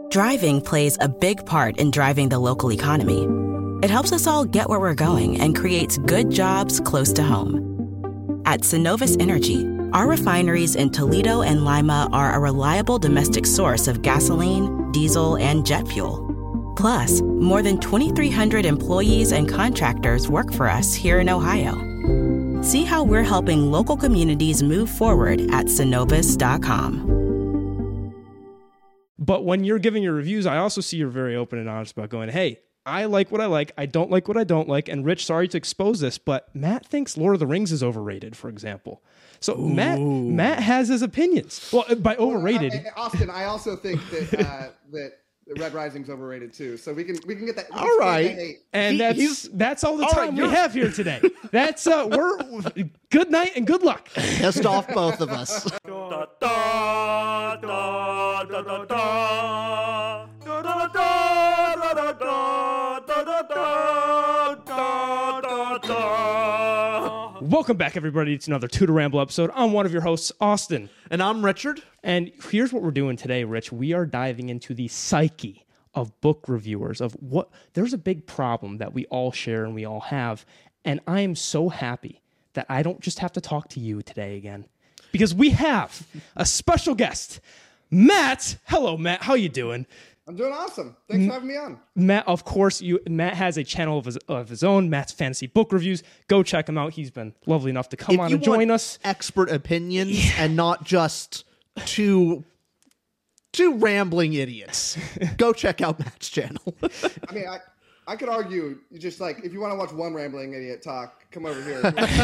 Driving plays a big part in driving the local economy. It helps us all get where we're going and creates good jobs close to home. At Synovus Energy, our refineries in Toledo and Lima are a reliable domestic source of gasoline, diesel, and jet fuel. Plus, more than 2,300 employees and contractors work for us here in Ohio. See how we're helping local communities move forward at Synovus.com. But when you're giving your reviews, I also see you're very open and honest about going, hey, I like what I like. I don't like what I don't like. And Rich, sorry to expose this, but Matt thinks Lord of the Rings is overrated, for example. So Matt has his opinions. Well, by overrated, Austin, I also think that that Red Rising's overrated too. So we can get that. All right, and that's all the time we have here today. That's we're good night and good luck. Pissed off both of us. Welcome back, everybody, to another Tutor Ramble episode. I'm one of your hosts, Austin. And I'm Richard. And here's what we're doing today, Rich. We are diving into the psyche of book reviewers, of what there's a big problem that we all share and we all have. And I am so happy that I don't just have to talk to you today again, because we have a special guest, Matt. Hello, Matt. How you doing? I'm doing awesome. Thanks for having me on. Matt, of course, Matt has a channel of his own, Matt's Fantasy Book Reviews. Go check him out. He's been lovely enough to come on and join us. Expert opinions and not just two rambling idiots. Go check out Matt's channel. I mean, I could argue, just like, if you want to watch one rambling idiot talk, come over here.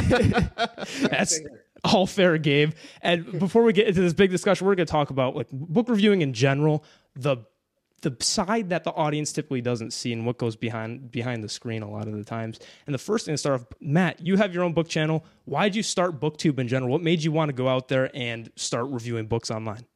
That's all fair game. And before we get into this big discussion, we're going to talk about like book reviewing in general, the side that the audience typically doesn't see and what goes behind the screen a lot of the times. And the first thing to start off, Matt, you have your own book channel. Why did you start BookTube in general? What made you want to go out there and start reviewing books online?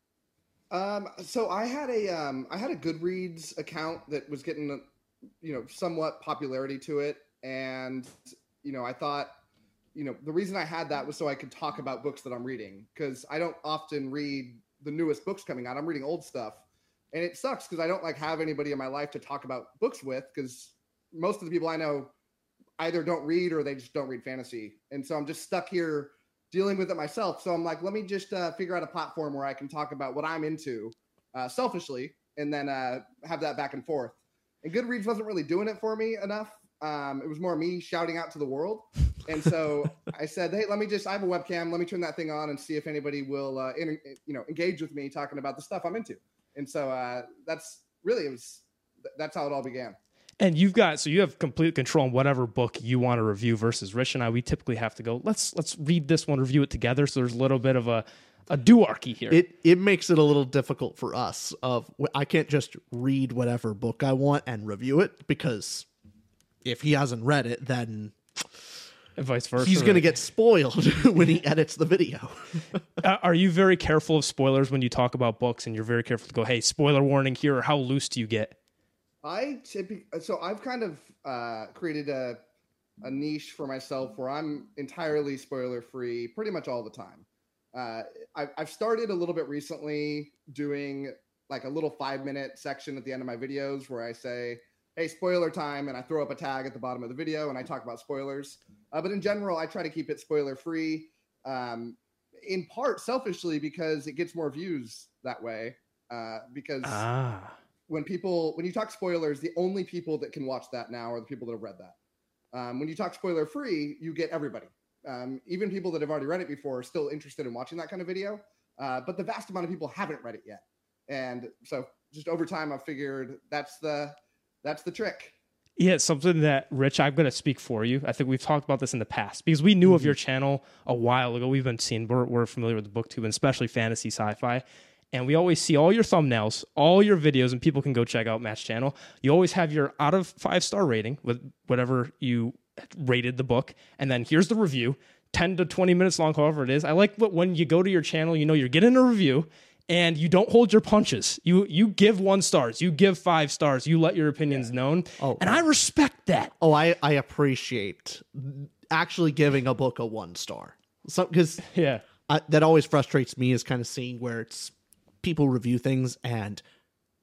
So I had a Goodreads account that was getting, somewhat popularity to it. And, I thought, the reason I had that was so I could talk about books that I'm reading, because I don't often read the newest books coming out. I'm reading old stuff. And it sucks because I don't have anybody in my life to talk about books with, because most of the people I know either don't read or they just don't read fantasy. And so I'm just stuck here dealing with it myself. So I'm like, let me just figure out a platform where I can talk about what I'm into selfishly, and then have that back and forth. And Goodreads wasn't really doing it for me enough. It was more me shouting out to the world. And so I said, hey, I have a webcam. Let me turn that thing on and see if anybody will engage with me talking about the stuff I'm into. And so that's how it all began. And you have complete control on whatever book you want to review versus Rich and I. We typically have to go, let's read this one, review it together. So there's a little bit of a duarchy here. It makes it a little difficult for us. I can't just read whatever book I want and review it, because if he hasn't read it, then and vice versa. He's going to get spoiled when he edits the video. Are you very careful of spoilers when you talk about books, and you're very careful to go, hey, spoiler warning here, or how loose do you get? So I've kind of created a niche for myself where I'm entirely spoiler free pretty much all the time. I've started a little bit recently doing like a little 5-minute section at the end of my videos where I say, hey, spoiler time, and I throw up a tag at the bottom of the video and I talk about spoilers. But in general, I try to keep it spoiler free, in part selfishly because it gets more views that way. Because when you talk spoilers, the only people that can watch that now are the people that have read that. When you talk spoiler free, you get everybody. Even people that have already read it before are still interested in watching that kind of video. But the vast amount of people haven't read it yet. And so just over time, I've figured that's the trick. Yeah, something that, Rich, I'm going to speak for you. I think we've talked about this in the past because we knew of your channel a while ago. We've been seeing, we're familiar with the BookTube, and especially fantasy sci-fi. And we always see all your thumbnails, all your videos, and people can go check out Matt's channel. You always have your out of 5-star rating with whatever you rated the book. And then here's the review, 10 to 20 minutes long, however it is. I like when you go to your channel, you're getting a review, and you don't hold your punches. You give 1 stars. You give 5 stars. You let your opinions known. And I respect that. I appreciate actually giving a book a 1 star. Because that always frustrates me, is kind of seeing where it's people review things and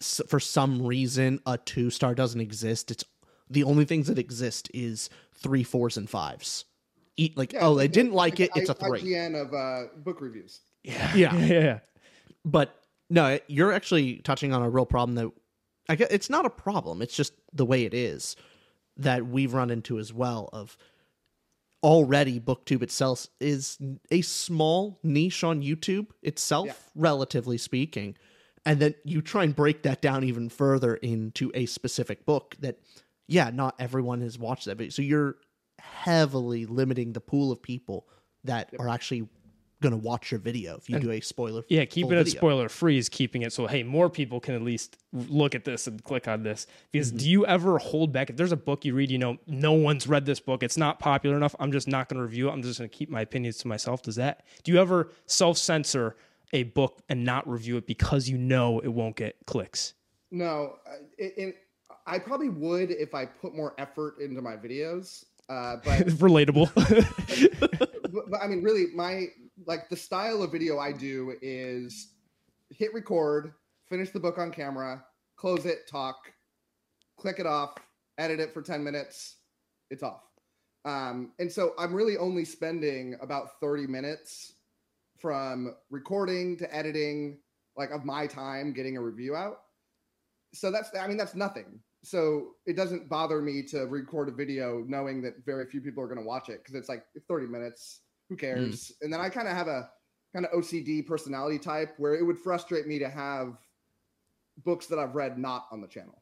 for some reason a 2-star doesn't exist. It's the only things that exist is 3, 4s, and 5s. They didn't like it. It's a 3. IGN of book reviews. Yeah. But no, you're actually touching on a real problem that I guess it's not a problem. It's just the way it is that we've run into as well. Of already, BookTube itself is a small niche on YouTube itself, relatively speaking. And then you try and break that down even further into a specific book that, not everyone has watched that video. So you're heavily limiting the pool of people that are actually going to watch your video if you do a spoiler. Yeah, keeping it spoiler free is keeping it so, hey, more people can at least look at this and click on this. Because do you ever hold back? If there's a book you read, no one's read this book, it's not popular enough, I'm just not going to review it, I'm just going to keep my opinions to myself. Do you ever self-censor a book and not review it because it won't get clicks? No, I probably would if I put more effort into my videos. But relatable. but I mean, really, the style of video I do is hit record, finish the book on camera, close it, talk, click it off, edit it for 10 minutes, it's off. And so I'm really only spending about 30 minutes from recording to editing, of my time getting a review out. So that's nothing. So it doesn't bother me to record a video knowing that very few people are going to watch it because it's 30 minutes. Who cares? And then I kind of have a kind of OCD personality type where it would frustrate me to have books that I've read not on the channel.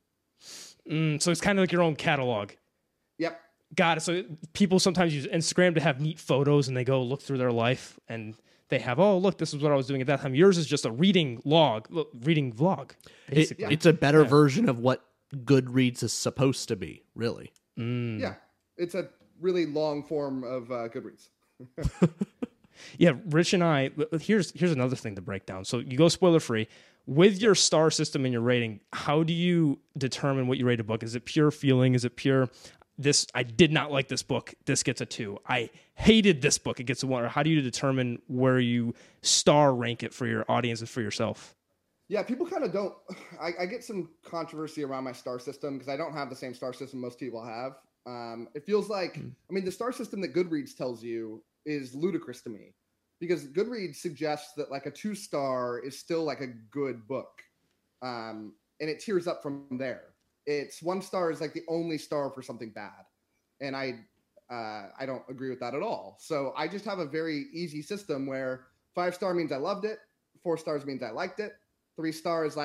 So it's kind of like your own catalog. Yep. Got it. So people sometimes use Instagram to have neat photos and they go look through their life and they have, oh, look, this is what I was doing at that time. Yours is just a reading vlog. Basically. It's a better version of what Goodreads is supposed to be, really. Yeah. It's a really long form of Goodreads. Yeah, Rich and I, here's another thing to break down. So you go spoiler free. With your star system and your rating, how do you determine what you rate a book? Is it pure feeling? Is it pure, I did not like this book, this gets a 2. I hated this book, it gets a 1. Or how do you determine where you star rank it for your audience and for yourself? Yeah, people kind of don't. I get some controversy around my star system because I don't have the same star system most people have. It feels like, the star system that Goodreads tells you is ludicrous to me because Goodreads suggests that a 2-star is still a good book. And it tiers up from there. It's 1 star is the only star for something bad. And I don't agree with that at all. So I just have a very easy system where 5-star means I loved it. 4 stars means I liked it. 3 stars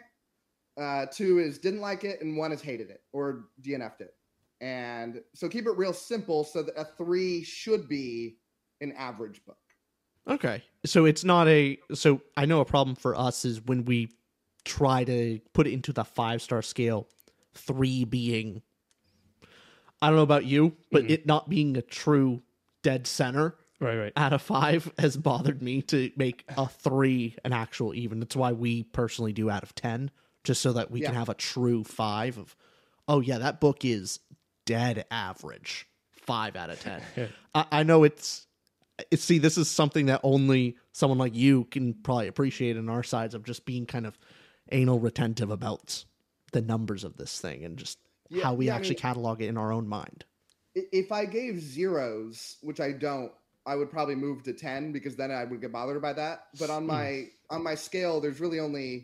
2 is didn't like it. And 1 is hated it or DNF'd it. And so keep it real simple so that a 3 should be an average book. Okay. So it's not so I know a problem for us is when we try to put it into the 5-star scale, 3 being, I don't know about you, but it not being a true dead center right out of 5 has bothered me to make a 3 an actual even. That's why we personally do out of 10, just so that we can have a true 5 of, oh yeah, that book is dead average, 5 out of 10. I know it's see, this is something that only someone like you can probably appreciate in our sides of just being kind of anal retentive about the numbers of this thing and just how we actually catalog it in our own mind. If I gave zeros, which I don't, I would probably move to 10 because then I would get bothered by that. But on my scale, there's really only,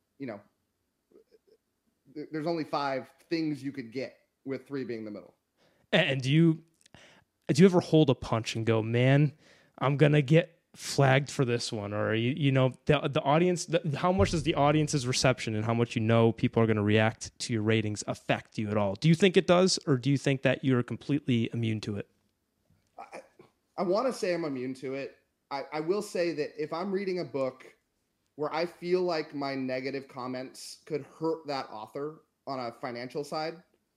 there's only 5 things you could get with 3 being the middle. And do you ever hold a punch and go, man, I'm going to get flagged for this one? Or, the audience, how much does the audience's reception and how much people are going to react to your ratings affect you at all? Do you think it does? Or do you think that you're completely immune to it? I want to say I'm immune to it. I will say that if I'm reading a book where I feel like my negative comments could hurt that author on a financial side.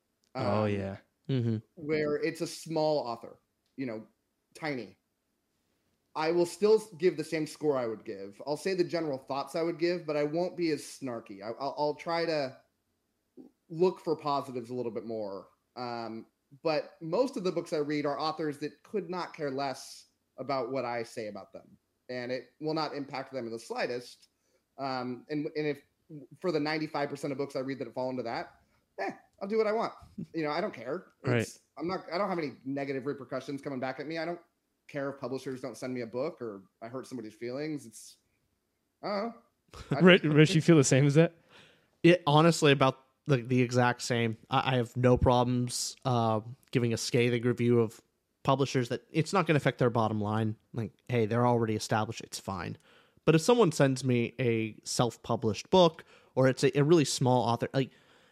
Where it's a small author, tiny. I will still give the same score I would give. I'll say the general thoughts I would give, but I won't be as snarky. I'll try to look for positives a little bit more. But most of the books I read are authors that could not care less about what I say about them. And it will not impact them in the slightest. And if for the 95% of books I read that fall into that, I'll do what I want. I don't care. Right. I don't have any negative repercussions coming back at me. I don't care if publishers don't send me a book or I hurt somebody's feelings. I don't know. Rich, you feel the same as that? It honestly about the exact same. I have no problems giving a scathing review of publishers that it's not going to affect their bottom line. Like, hey, they're already established. It's fine. But if someone sends me a self-published book or it's a really small author, like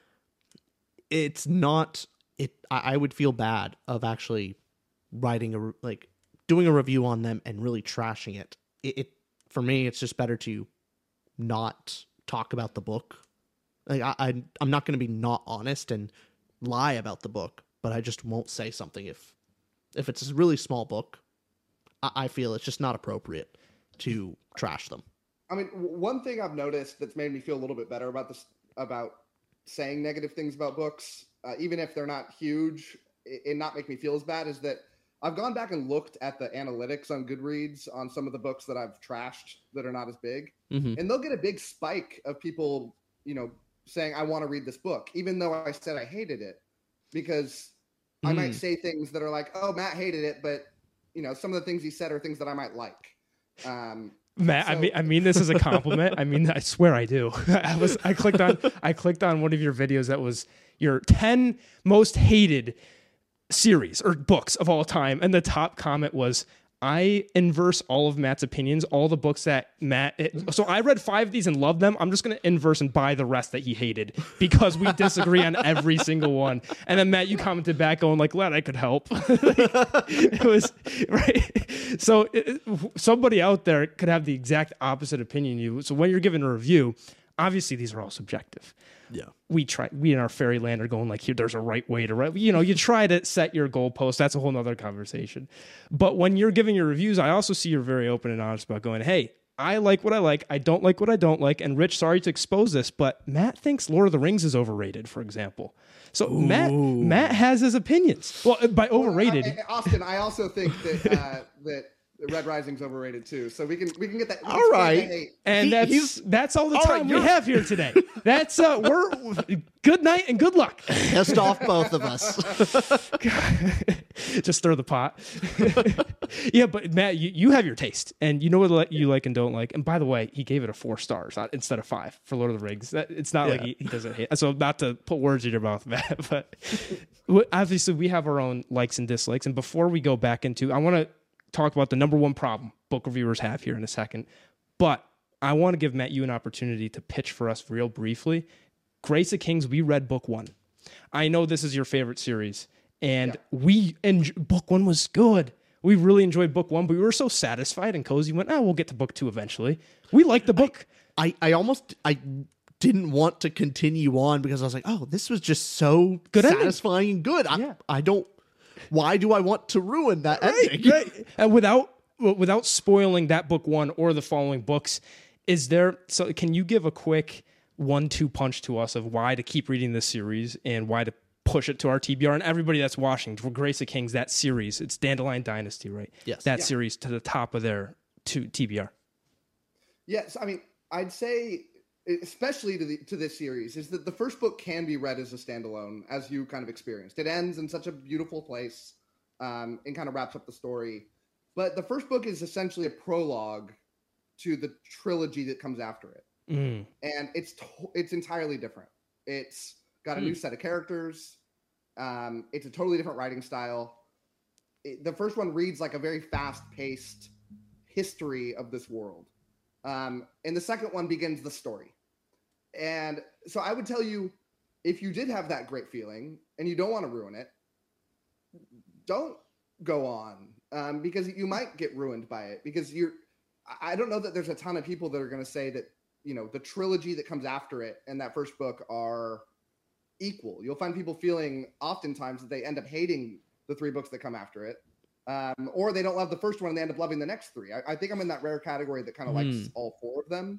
it's not it. I would feel bad of actually writing doing a review on them and really trashing it. It for me, it's just better to not talk about the book. Like I'm not going to be not honest and lie about the book, but I just won't say something if it's a really small book. I feel it's just not appropriate to trash them. I mean, one thing I've noticed that's made me feel a little bit better about this, about saying negative things about books, even if they're not huge, and not make me feel as bad, is that I've gone back and looked at the analytics on Goodreads on some of the books that I've trashed that are not as big, and they'll get a big spike of people, saying, I want to read this book, even though I said I hated it, because I might say things that are like, oh, Matt hated it, but some of the things he said are things that I might like. Matt, so, I mean this as a compliment. I mean, I swear I do. I clicked on one of your videos that was your 10 most hated series or books of all time, and the top comment was, I inverse all of Matt's opinions, all the books that so I read 5 of these and loved them. I'm just going to inverse and buy the rest that he hated because we disagree on every single one. And then Matt, you commented back going like, glad I could help. It was right. So somebody out there could have the exact opposite opinion you. So when you're giving a review, obviously these are all subjective. Yeah. We in our fairyland are going like, here, there's a right way to write. You try to set your goalpost. That's a whole nother conversation. But when you're giving your reviews, I also see you're very open and honest about going, hey, I like what I like. I don't like what I don't like. And Rich, sorry to expose this, but Matt thinks Lord of the Rings is overrated, for example. So Matt has his opinions. Well, by overrated. Austin, I also think that that Red Rising's overrated too, so we can get that. All right, and that's all the time we have here today. That's we're good night and good luck. Pissed off both of us. Just stir the pot. Yeah, but Matt, you have your taste, and you know what you like and don't like. And by the way, he gave it a 4 stars instead of 5 for Lord of the Rings. It's not like he doesn't hate. So not to put words in your mouth, Matt, but obviously we have our own likes and dislikes. And before we go back into, I want to talk about the number one problem book reviewers have here in a second, but I want to give Matt you an opportunity to pitch for us real briefly. Grace of Kings, we read book 1. I know this is your favorite series, and book 1 was good. We really enjoyed book 1, but we were so satisfied and cozy. Went, we'll get to book 2 eventually. We liked the book. I didn't want to continue on because I was like, oh, this was just so good, satisfying and good. I don't. Why do I want to ruin that ending? Right. And without spoiling that book 1 or the following books, can you give a quick 1-2 punch to us of why to keep reading this series and why to push it to our TBR and everybody that's watching for Grace of Kings, that series, it's Dandelion Dynasty, right? Yes. That series to the top of their TBR. Yes. I mean, I'd say, especially to this series, is that the first book can be read as a standalone, as you kind of experienced. It ends in such a beautiful place and kind of wraps up the story. But the first book is essentially a prologue to the trilogy that comes after it. And it's entirely different. It's got a new set of characters. It's a totally different writing style. The first one reads like a very fast-paced history of this world. And the second one begins the story. And so I would tell you, if you did have that great feeling and you don't want to ruin it, don't go on because you might get ruined by it. Because I don't know that there's a ton of people that are going to say that, the trilogy that comes after it and that first book are equal. You'll find people feeling oftentimes that they end up hating the 3 books that come after it. Or they don't love the first one and they end up loving the next 3. I think I'm in that rare category that kind of likes all 4 of them.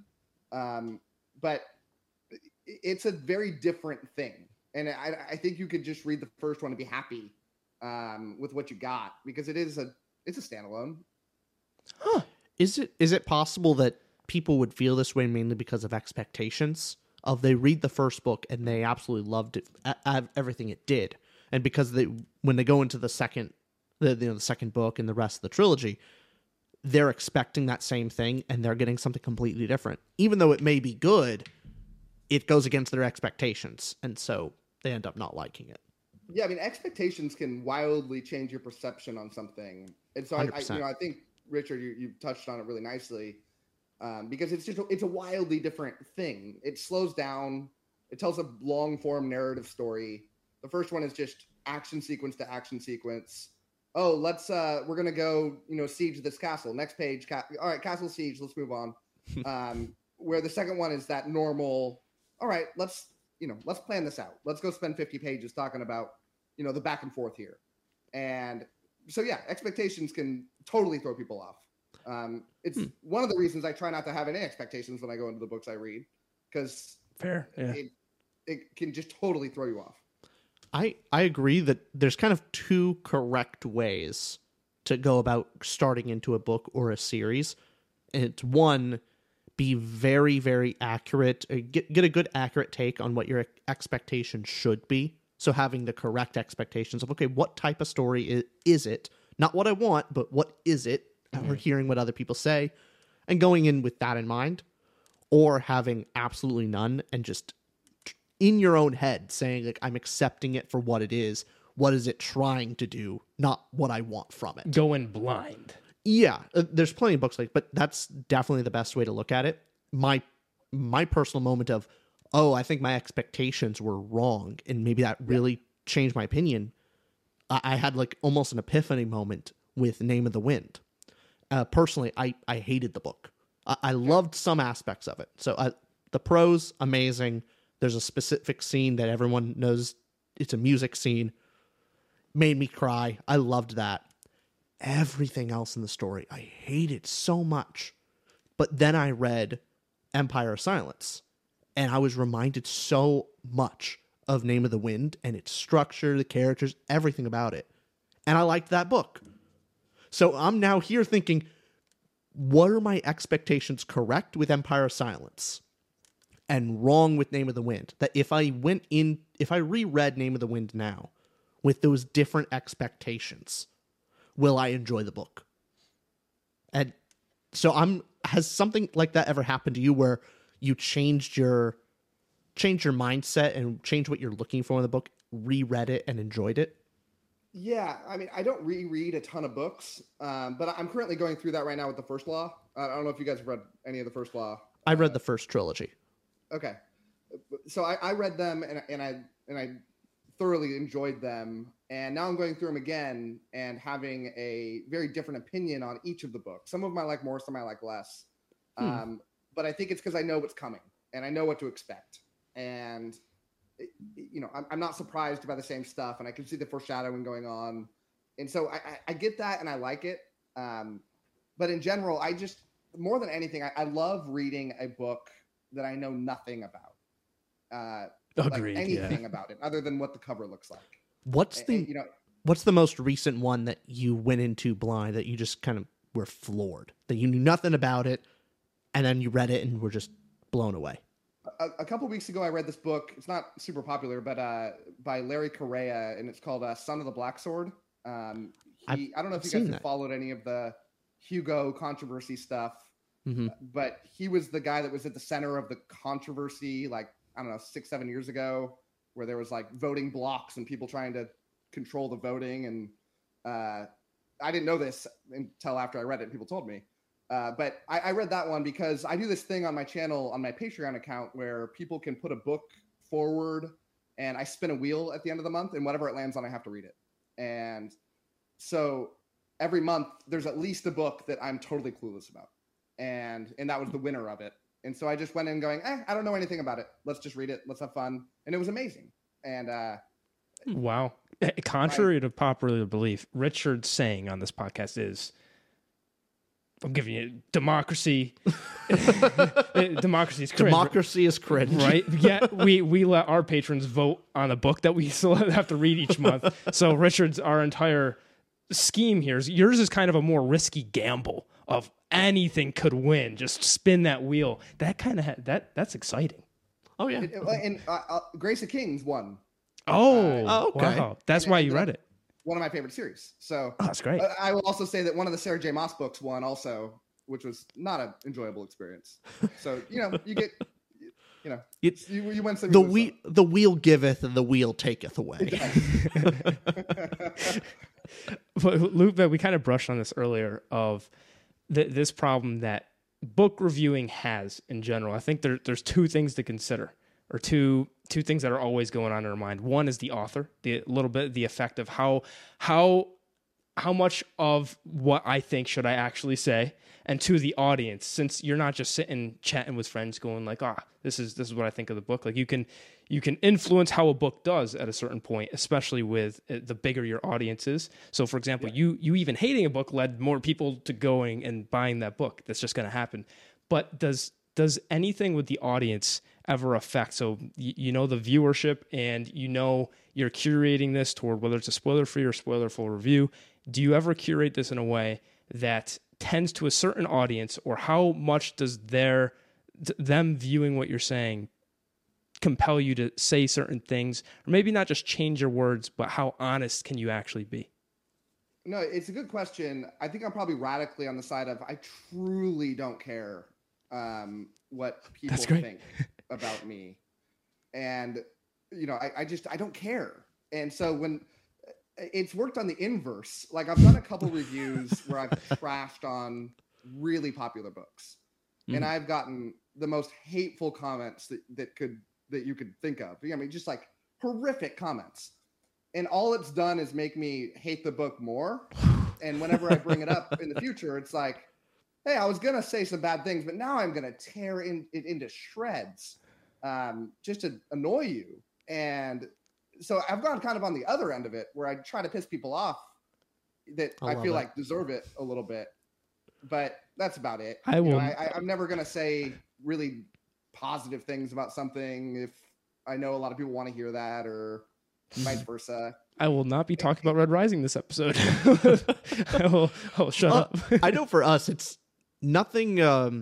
But it's a very different thing. And I think you could just read the first one and be happy with what you got, because it's a standalone. Huh. Is it possible that people would feel this way mainly because of expectations? of they read the first book and they absolutely loved it, everything it did. And because when they go into the second book and the rest of the trilogy, they're expecting that same thing and they're getting something completely different. Even though it may be good, it goes against their expectations. And so they end up not liking it. Yeah, I mean, expectations can wildly change your perception on something. And so I think, Richard, you touched on it really nicely, because it's a wildly different thing. It slows down. It tells a long form narrative story. The first one is just action sequence to action sequence. Oh, we're going to go, siege this castle. Next page. All right, castle siege. Let's move on. Where the second one is that normal, all right, let's plan this out. Let's go spend 50 pages talking about, the back and forth here. And so, yeah, expectations can totally throw people off. It's one of the reasons I try not to have any expectations when I go into the books I read, because fair, yeah. It can just totally throw you off. I agree that there's kind of two correct ways to go about starting into a book or a series. And it's one, be very, very accurate, get a good accurate take on what your expectations should be. So having the correct expectations of, okay, what type of story is it? Not what I want, but what is it? Or hearing what other people say and going in with that in mind, or having absolutely none and just in your own head saying, like, I'm accepting it for what it is. What is it trying to do? Not what I want from it. Go in blind. Yeah, there's plenty of books but that's definitely the best way to look at it. My personal moment of, I think my expectations were wrong, and maybe that really changed my opinion. I had like almost an epiphany moment with Name of the Wind. Personally, I hated the book. I loved some aspects of it. So the prose, amazing. There's a specific scene that everyone knows. It's a music scene. Made me cry. I loved that. Everything else in the story, I hated so much. But then I read Empire of Silence, and I was reminded so much of Name of the Wind and its structure, the characters, everything about it. And I liked that book. So I'm now here thinking, what are my expectations correct with Empire of Silence and wrong with Name of the Wind? That if I reread Name of the Wind now with those different expectations, will I enjoy the book? And so has something like that ever happened to you where you changed your mindset and changed what you're looking for in the book, reread it and enjoyed it? Yeah, I mean, I don't reread a ton of books, but I'm currently going through that right now with The First Law. I don't know if you guys have read any of The First Law. I read the first trilogy. Okay, so I read them and I thoroughly enjoyed them, and now I'm going through them again and having a very different opinion on each of the books. Some of them I like more, some I like less, but I think it's because I know what's coming and I know what to expect, and I'm not surprised by the same stuff, and I can see the foreshadowing going on. And so I get that, and I like it. But in general, more than anything, I love reading a book that I know nothing about. Agreed, like anything about it other than what the cover looks like. What's the most recent one that you went into blind that you just kind of were floored, that you knew nothing about it, and then you read it and were just blown away? A couple weeks ago, I read this book. It's not super popular, but by Larry Correia, and it's called Son of the Black Sword. I don't know if you guys have followed any of the Hugo controversy stuff, but he was the guy that was at the center of the controversy, like, I don't know, 6-7 years ago, where there was like voting blocks and people trying to control the voting. And I didn't know this until after I read it and people told me. But I read that one because I do this thing on my channel, on my Patreon account, where people can put a book forward and I spin a wheel at the end of the month, and whatever it lands on, I have to read it. And so every month there's at least a book that I'm totally clueless about. And that was the winner of it. And so I just went in going, I don't know anything about it. Let's just read it. Let's have fun. And it was amazing. And wow. Contrary to popular belief, Richard's saying on this podcast is, I'm giving you democracy. Democracy is cringe. Democracy is cringe. Right? Yeah, we let our patrons vote on a book that we still have to read each month. So Richard's, our entire scheme here, yours is kind of a more risky gamble of anything could win. Just spin that wheel. That kind of that's exciting. Oh yeah. And Grace of Kings won. Oh, okay. Wow. That's why you read it. One of my favorite series. So that's great. I will also say that one of the Sarah J. Maas books won also, which was not an enjoyable experience. So, you get, you win some. The wheel giveth and the wheel taketh away. But Luke, we kind of brushed on this earlier of this problem that book reviewing has in general. I think there's two things to consider, or two things that are always going on in our mind. One is the author, the effect of how much of what I think should I actually say, and two, the audience, since you're not just sitting chatting with friends going like, this is what I think of the book. Like you can influence how a book does at a certain point, especially with the bigger your audience is. So for example, you even hating a book led more people to going and buying that book. That's just going to happen. But does anything with the audience ever affect? So the viewership, and you're curating this toward whether it's a spoiler-free or spoiler-full review. Do you ever curate this in a way that tends to a certain audience, or how much does them viewing what you're saying compel you to say certain things, or maybe not just change your words, but how honest can you actually be? No, it's a good question. I think I'm probably radically on the side of I truly don't care what people think about me. And, I don't care. And so when it's worked on the inverse, like I've done a couple reviews where I've trashed on really popular books, and I've gotten the most hateful comments that you could think of. I mean, just like horrific comments. And all it's done is make me hate the book more. And whenever I bring it up in the future, it's like, hey, I was going to say some bad things, but now I'm going to tear it into shreds just to annoy you. And so I've gone kind of on the other end of it, where I try to piss people off that I feel like deserve it a little bit. But that's about it. I'm never going to say really positive things about something if I know a lot of people want to hear that, or vice versa. I will not be talking about Red Rising this episode. I'll shut up. I know for us, it's nothing.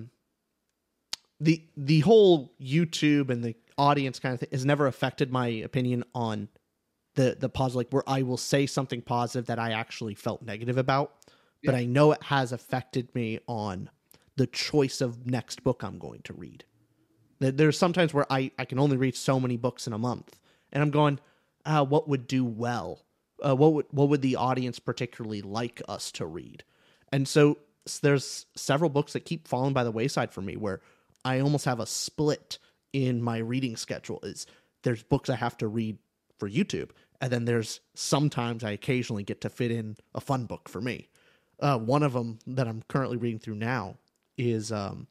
The whole YouTube and the audience kind of thing has never affected my opinion on the positive, like where I will say something positive that I actually felt negative about. Yeah. But I know it has affected me on the choice of next book I'm going to read. There's sometimes where I can only read so many books in a month, and I'm going, what would do well? What would the audience particularly like us to read? And so there's several books that keep falling by the wayside for me, where I almost have a split in my reading schedule. There's books I have to read for YouTube, and then there's sometimes I occasionally get to fit in a fun book for me. One of them that I'm currently reading through now is the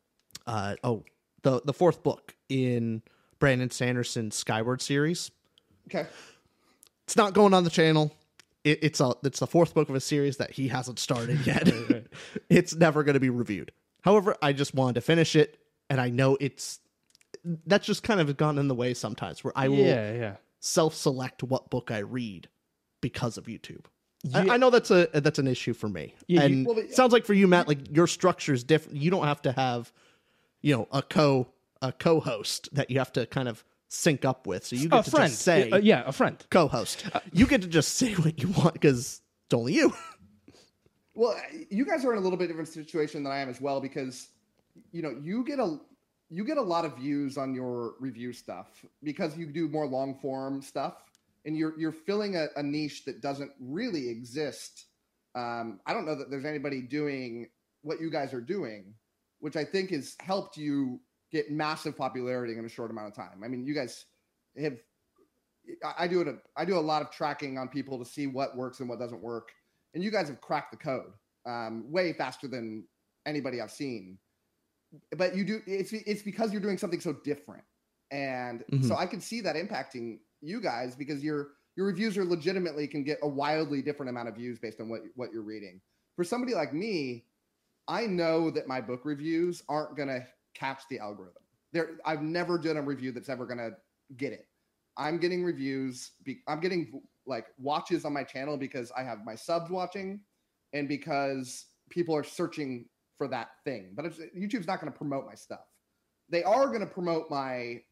fourth book in Brandon Sanderson's Skyward series. Okay. It's not going on the channel. It's the fourth book of a series that he hasn't started yet. It's never going to be reviewed. However, I just wanted to finish it, and I know that's just kind of gone in the way sometimes, where I will self-select what book I read because of YouTube. I know that's an issue for me. Yeah, and it sounds like for you, Matt, like your structure is different. You don't have to have, a co-host that you have to kind of sync up with. So you get to just say, a friend, co-host. You get to just say what you want because it's only you. Well, you guys are in a little bit different situation than I am as well, because you get a lot of views on your review stuff because you do more long form stuff, and you're filling a niche that doesn't really exist. I don't know that there's anybody doing what you guys are doing, which I think has helped you get massive popularity in a short amount of time. I mean, you guys have. I do a lot of tracking on people to see what works and what doesn't work, and you guys have cracked the code way faster than anybody I've seen. But you do. It's because you're doing something so different, and so I can see that impacting you guys, because your reviews are legitimately can get a wildly different amount of views based on what you're reading. For somebody like me, I know that my book reviews aren't going to catch the algorithm. I've never done a review that's ever going to get it. I'm getting reviews. I'm getting like watches on my channel because I have my subs watching, and because people are searching for that thing. But YouTube's not going to promote my stuff. They are going to promote my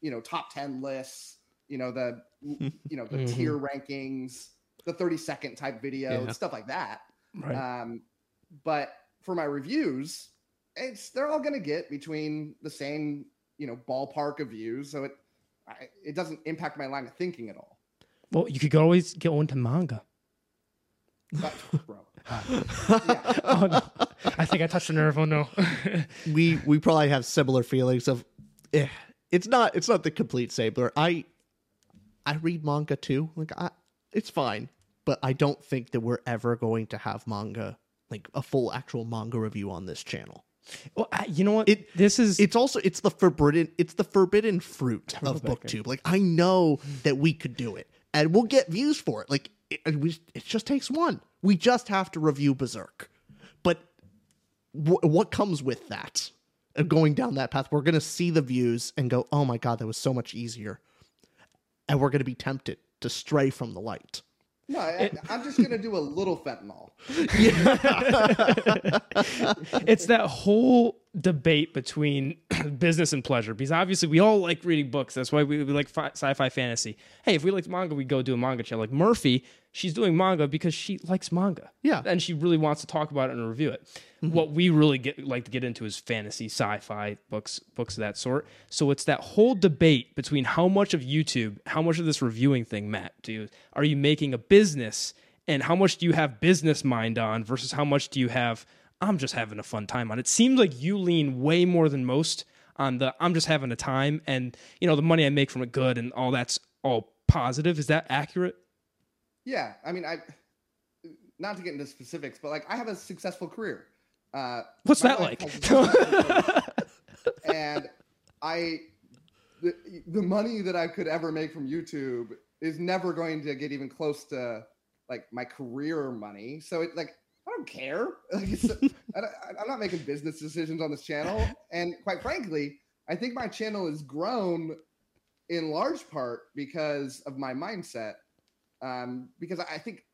top 10 lists, the tier rankings, the 30-second type video, stuff like that. Right. But for my reviews, they're all going to get between the same, ballpark of views. So it doesn't impact my line of thinking at all. Well, you could always go into manga. Bro. Oh, no. I think I touched a nerve. Oh no. we probably have similar feelings of it's not the complete same. I read manga too. Like it's fine, but I don't think that we're ever going to have manga, like a full actual manga review on this channel. Well, you know what? It's the forbidden fruit of BookTube. Like I know that we could do it and we'll get views for it. Like it just takes one. We just have to review Berserk. But what comes with that? Going down that path, we're going to see the views and go, "Oh my god, that was so much easier," and we're going to be tempted to stray from the light. No, I'm just going to do a little fentanyl. It's that whole debate between business and pleasure, because obviously we all like reading books. That's why we like sci-fi fantasy. Hey, if we liked manga, we go do a manga channel. Like Murphy, she's doing manga because she likes manga. Yeah. And she really wants to talk about it and review it. Mm-hmm. What we really like to get into is fantasy, sci-fi books of that sort. So it's that whole debate between how much of YouTube, how much of this reviewing thing, Matt, are you making a business, and how much do you have business mind on versus how much do you have, I'm just having a fun time on. It seems like you lean way more than most on the I'm just having a time, and the money I make from it good and all that's all positive. Is that accurate? Yeah. I mean, not to get into specifics, but like I have a successful career. What's that like? And the money that I could ever make from YouTube is never going to get even close to like my career money. So I don't care. I'm not making business decisions on this channel. And quite frankly, I think my channel has grown in large part because of my mindset. Because I think,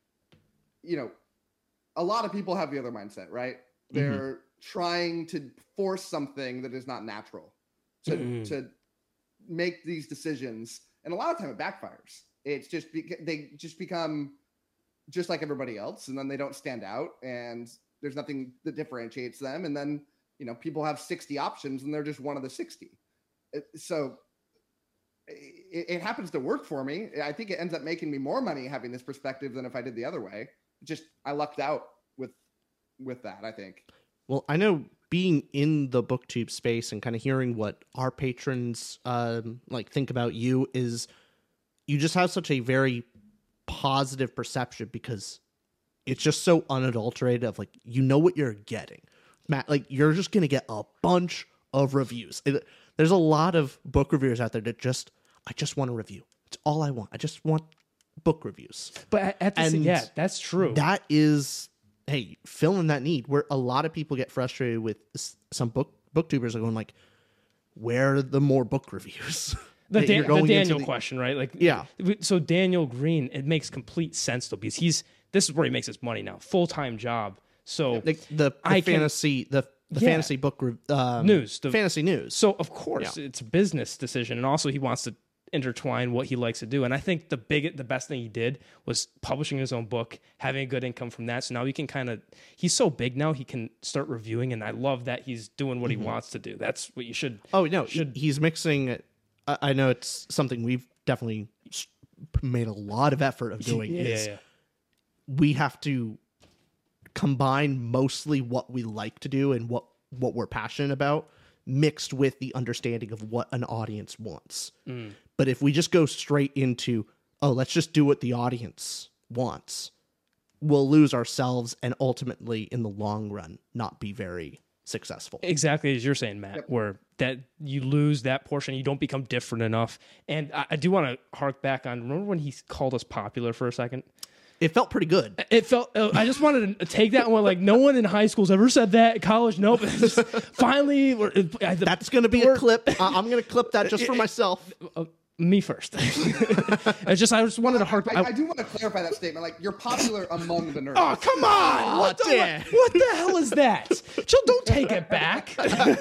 a lot of people have the other mindset, right? They're trying to force something that is not natural to make these decisions. And a lot of time it backfires. It's just they just become just like everybody else, and then they don't stand out, and there's nothing that differentiates them. And then, people have 60 options and they're just one of the 60. So it happens to work for me. I think it ends up making me more money having this perspective than if I did the other way. Just, I lucked out with that, I think. Well, I know being in the BookTube space and kind of hearing what our patrons think about you is you just have such a very positive perception because it's just so unadulterated of what you're getting. Matt, you're just going to get a bunch of reviews. There's a lot of book reviewers out there that I just want a review. It's all I want. I just want book reviews. But that's true. That is, hey, filling that need where a lot of people get frustrated with some booktubers are going where are the more book reviews? The Daniel question, right? Yeah. So Daniel Green, it makes complete sense though, because this is where he makes his money now, full-time job. So the fantasy book news, fantasy news. So of course it's a business decision, and also he wants to intertwine what he likes to do. And I think the best thing he did was publishing his own book, having a good income from that. So now he can he's so big now, he can start reviewing, and I love that he's doing what he wants to do. That's what you should. Oh no, he's mixing it. I know it's something we've definitely made a lot of effort of doing. We have to combine mostly what we like to do and what we're passionate about, mixed with the understanding of what an audience wants. But if we just go straight into, let's just do what the audience wants, we'll lose ourselves and ultimately, in the long run, not be very successful. Exactly as you're saying, Matt, where that you lose that portion, you don't become different enough. And I do want to hark back on, remember when he called us popular for a second? It felt pretty good. It felt, I just wanted to take that one, no one in high school's ever said that. College, nope. Finally, that's going to be a clip. I'm going to clip that just for myself. me first. It's just I just wanted to harp. I do want to clarify that statement. Like, you're popular among the nerds. Oh, come on! What the hell is that? Jill, don't take it back.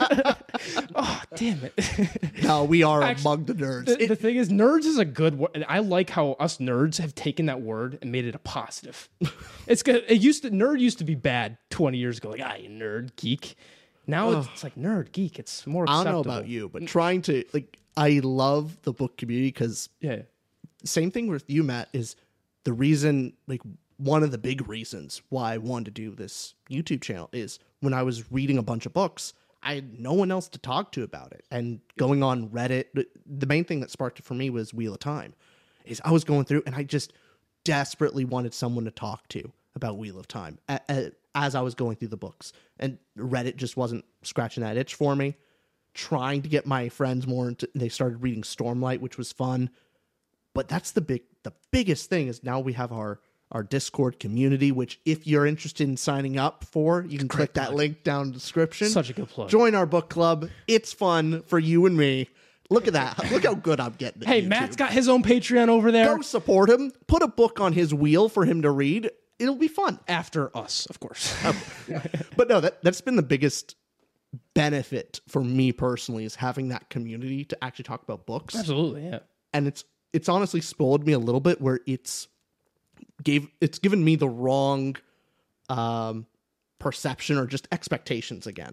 Oh, damn it! No, we are among the nerds. The thing is, nerds is a good word, and I like how us nerds have taken that word and made it a positive. It's good. Nerd used to be bad 20 years ago. Like, you nerd, geek. Now it's like nerd, geek. It's more acceptable. I don't know about you, but trying to I love the book community because same thing with you, Matt, is the reason, one of the big reasons why I wanted to do this YouTube channel is when I was reading a bunch of books, I had no one else to talk to about it. And going on Reddit, the main thing that sparked it for me was Wheel of Time. Is I was going through and I just desperately wanted someone to talk to about Wheel of Time as I was going through the books. And Reddit just wasn't scratching that itch for me. Trying to get my friends more into, they started reading Stormlight, which was fun. But that's the biggest thing is now we have our Discord community, which if you're interested in signing up for, you can click that link down in the description. Such a good plug. Join our book club. It's fun for you and me. Look at that. Look how good I'm getting. Hey, YouTube. Matt's got his own Patreon over there. Go support him. Put a book on his wheel for him to read. It'll be fun. After us, of course. But no, that's been the biggest benefit for me personally is having that community to actually talk about books. Absolutely, yeah. And it's honestly spoiled me a little bit where it's given me the wrong perception or just expectations again.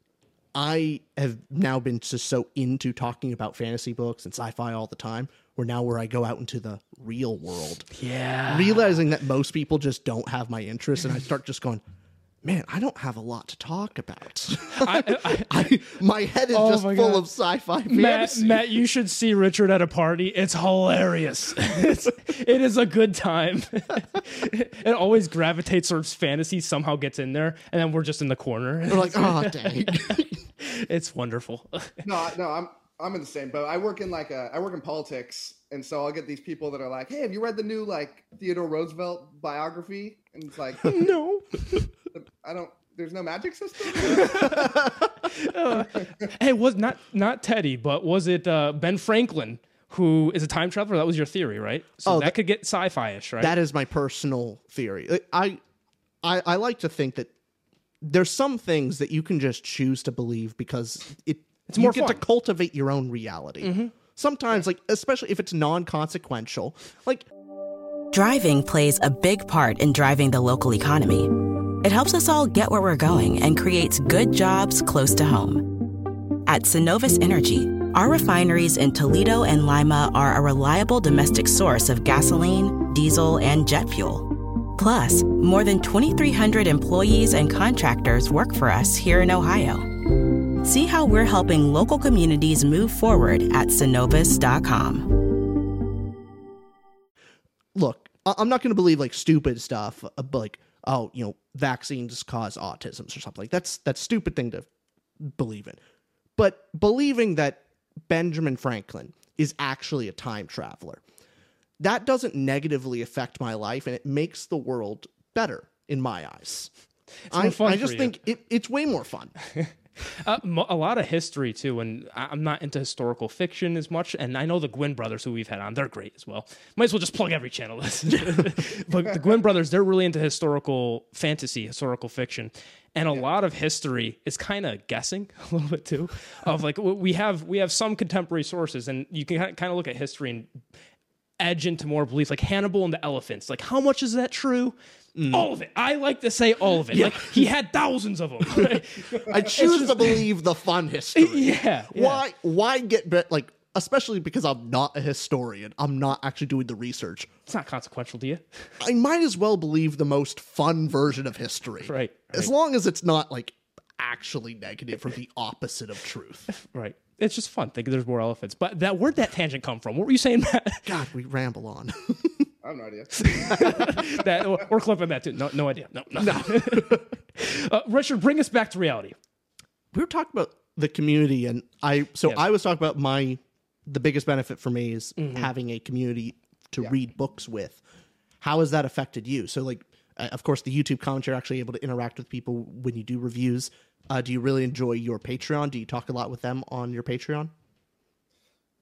I have now been just so into talking about fantasy books and sci-fi all the time, where I go out into the real world. Yeah. Realizing that most people just don't have my interest, and I start just going, man, I don't have a lot to talk about. My head is just full of sci-fi fantasy. Matt, you should see Richard at a party. It's hilarious. It is a good time. It always gravitates towards fantasy, somehow gets in there, and then we're just in the corner. We're like, oh, dang. It's wonderful. No, I'm in the same boat. I work in politics, and so I'll get these people that are like, "Hey, have you read the new Theodore Roosevelt biography?" And it's like, no, I don't. There's no magic system. Hey, was not Teddy, but was it Ben Franklin, who is a time traveler? That was your theory, right? So that could get sci-fi-ish, right? That is my personal theory. I like to think that there's some things that you can just choose to believe because it's more fun to cultivate your own reality. Mm-hmm. Sometimes, especially if it's non-consequential, Driving plays a big part in driving the local economy. It helps us all get where we're going and creates good jobs close to home. At Synovus Energy, our refineries in Toledo and Lima are a reliable domestic source of gasoline, diesel, and jet fuel. Plus, more than 2,300 employees and contractors work for us here in Ohio. See how we're helping local communities move forward at Synovus.com. Look, I'm not going to believe stupid stuff, but vaccines cause autism or something. That's stupid thing to believe in. But believing that Benjamin Franklin is actually a time traveler, that doesn't negatively affect my life, and it makes the world better in my eyes. I just think it's way more fun. A lot of history too, and I'm not into historical fiction as much, and I know the Gwyn brothers who we've had on, they're great as well. Might as well just plug every channel. But the Gwyn brothers, they're really into historical fantasy, historical fiction, and a lot of history is kind of guessing a little bit too, of we have some contemporary sources, and you can kind of look at history and edge into more belief, like Hannibal and the elephants. How much is that true? All of it. I like to say all of it. Yeah. He had thousands of them. Right? I choose to believe the fun history. Yeah. Why get especially because I'm not a historian. I'm not actually doing the research. It's not consequential to you. I might as well believe the most fun version of history. Right. As long as it's not actually negative or the opposite of truth. Right. It's just fun. Think there's more elephants. But where'd that tangent come from? What were you saying, Matt? God, we ramble on. I have no idea. We're clipping that too. No idea. No. Richard, bring us back to reality. We were talking about the community, and I was talking about the biggest benefit for me is having a community to read books with. How has that affected you? So, of course, the YouTube comments, you're actually able to interact with people when you do reviews. Do you really enjoy your Patreon? Do you talk a lot with them on your Patreon?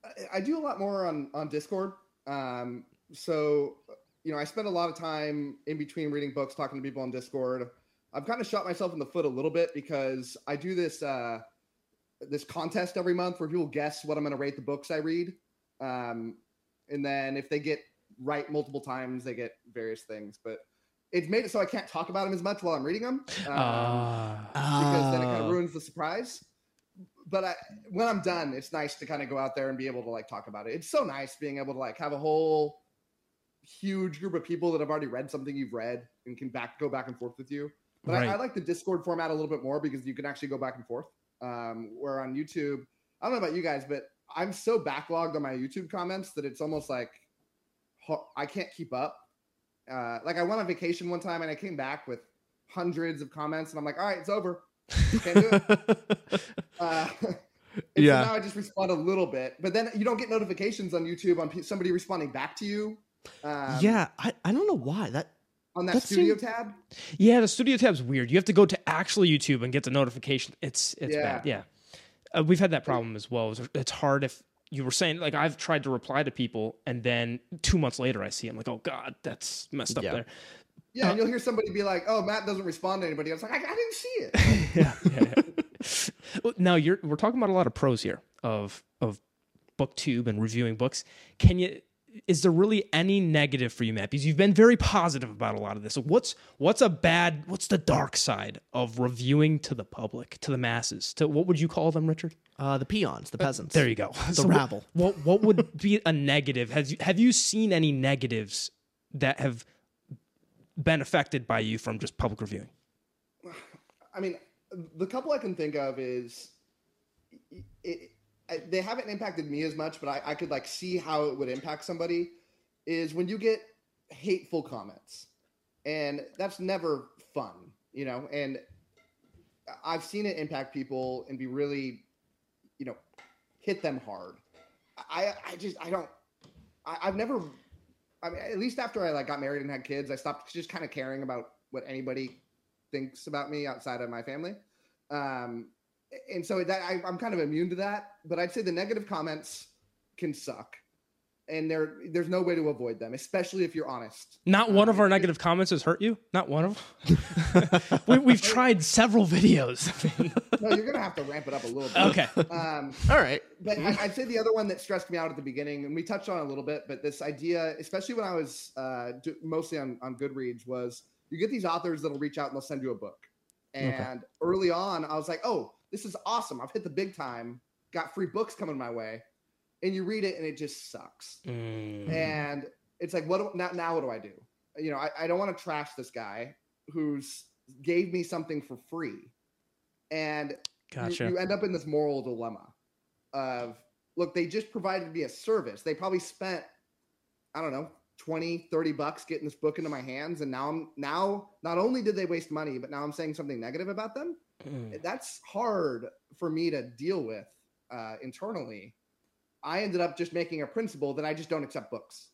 I do a lot more on Discord. So, I spend a lot of time in between reading books, talking to people on Discord. I've kind of shot myself in the foot a little bit because I do this this contest every month where people guess what I'm going to rate the books I read. And then if they get right multiple times, they get various things. But it's made it so I can't talk about them as much while I'm reading them because then it kind of ruins the surprise. But when I'm done, it's nice to kind of go out there and be able to like talk about it. It's so nice being able to like have a whole huge group of people that have already read something you've read and can go back and forth with you. But I like the Discord format a little bit more because you can actually go back and forth. Where on YouTube, I don't know about you guys, but I'm so backlogged on my YouTube comments that it's almost like I can't keep up. Like I went on vacation one time and I came back with hundreds of comments and I'm like, all right, it's over. Can't do it. So now I just respond a little bit, but then you don't get notifications on YouTube on somebody responding back to you. I don't know why on that studio tab. Yeah, the studio tab's weird. You have to go to actual YouTube and get the notification. It's bad. Yeah, we've had that problem as well. It's hard if you were saying like I've tried to reply to people and then 2 months later I see I'm like, oh God, that's messed up there. Yeah, and you'll hear somebody be like, "Oh, Matt doesn't respond to anybody." I was like, "I didn't see it." yeah. Well, now we're talking about a lot of pros here of BookTube and reviewing books. Is there really any negative for you, Matt? Because you've been very positive about a lot of this. So what's the dark side of reviewing to the public, to the masses? To what would you call them, Richard? The peons, the peasants. There you go. The rabble. What would be a negative? Have you seen any negatives that have been affected by you from just public reviewing? I mean, the couple I can think of is they haven't impacted me as much, but I could like see how it would impact somebody is when you get hateful comments, and that's never fun, and I've seen it impact people and be really, hit them hard. I've never, I mean, at least after I like got married and had kids, I stopped just kind of caring about what anybody thinks about me outside of my family. And so I'm kind of immune to that, but I'd say the negative comments can suck, and there's no way to avoid them, especially if you're honest. Not one of our negative comments has hurt you? Not one of them? We've tried several videos. No, you're going to have to ramp it up a little bit. Okay. All right. But I'd say the other one that stressed me out at the beginning, and we touched on it a little bit, but this idea, especially when I was mostly on Goodreads, was you get these authors that'll reach out and they'll send you a book. And early on, I was like, oh, this is awesome. I've hit the big time, got free books coming my way. And you read it and it just sucks. And it's like, now what do I do? I don't want to trash this guy who's gave me something for free. And you end up in this moral dilemma of, look, they just provided me a service. They probably spent, I don't know, $20-$30 getting this book into my hands. And now not only did they waste money, but now I'm saying something negative about them. That's hard for me to deal with internally. I ended up just making a principle that I just don't accept books.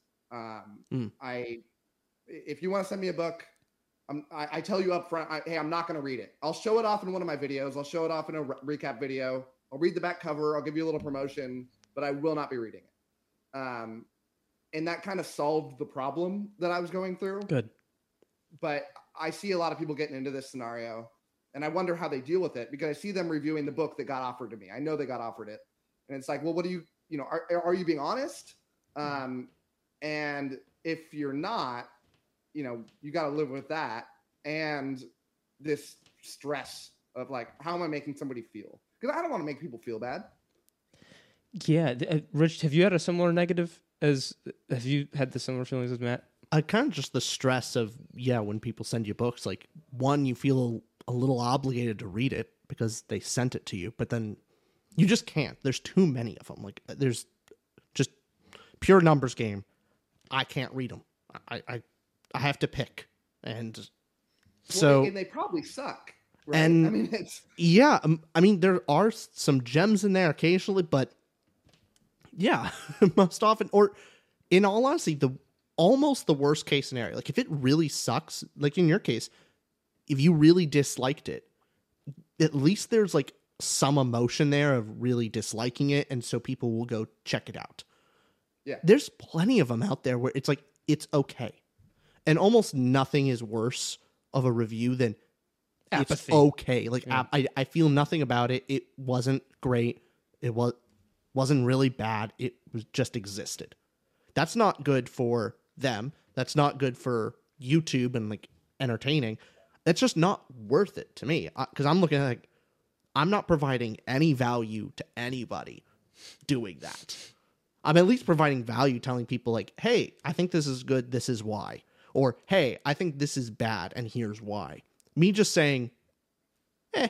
If you want to send me a book, I tell you up front, hey, I'm not going to read it. I'll show it off in one of my videos. I'll show it off in a recap video. I'll read the back cover. I'll give you a little promotion, but I will not be reading it. And that kind of solved the problem that I was going through. Good. But I see a lot of people getting into this scenario, and I wonder how they deal with it because I see them reviewing the book that got offered to me. I know they got offered it. And it's like, well, what do you, are you being honest? And if you're not, you got to live with that and this stress of like, how am I making somebody feel? Because I don't want to make people feel bad. Yeah. Rich, have you had a similar negative have you had the similar feelings as Matt? Kind of just the stress of, when people send you books, like one, you feel a little obligated to read it because they sent it to you, but then you just can't. There's too many of them. Like there's just pure numbers game. I can't read them. I have to pick. And and they probably suck. Right? And I mean, it's there are some gems in there occasionally, but most often, or in all honesty, almost the worst case scenario. Like if it really sucks, like in your case, if you really disliked it, at least there's like some emotion there of really disliking it, and so people will go check it out. Yeah. There's plenty of them out there where it's like, it's okay. And almost nothing is worse of a review than Apathy. it's okay. Like, Yeah. I feel nothing about it. It wasn't great. It wasn't really bad. It was just existed. That's not good for them. That's not good for YouTube and like entertaining. That's just not worth it to me. Because I'm looking at like, I'm not providing any value to anybody doing that. I'm at least providing value telling people like, hey, I think this is good. This is why. Or, hey, I think this is bad. And here's why. Me just saying, I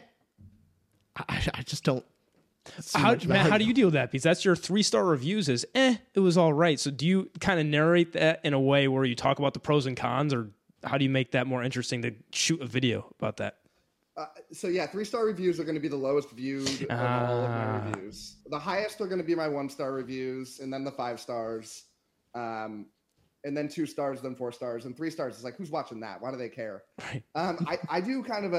just don't. Matt, how do you deal with that? Because that's your 3-star reviews is, it was all right. So do you kind of narrate that in a way where you talk about the pros and cons, or how do you make that more interesting to shoot a video about that? So yeah, 3-star reviews are going to be the lowest viewed of all of my reviews. The highest are going to be my 1-star reviews, and then the 5 stars, and then 2 stars, then 4 stars, and 3 stars is like, who's watching that? Why do they care? Right. I do kind of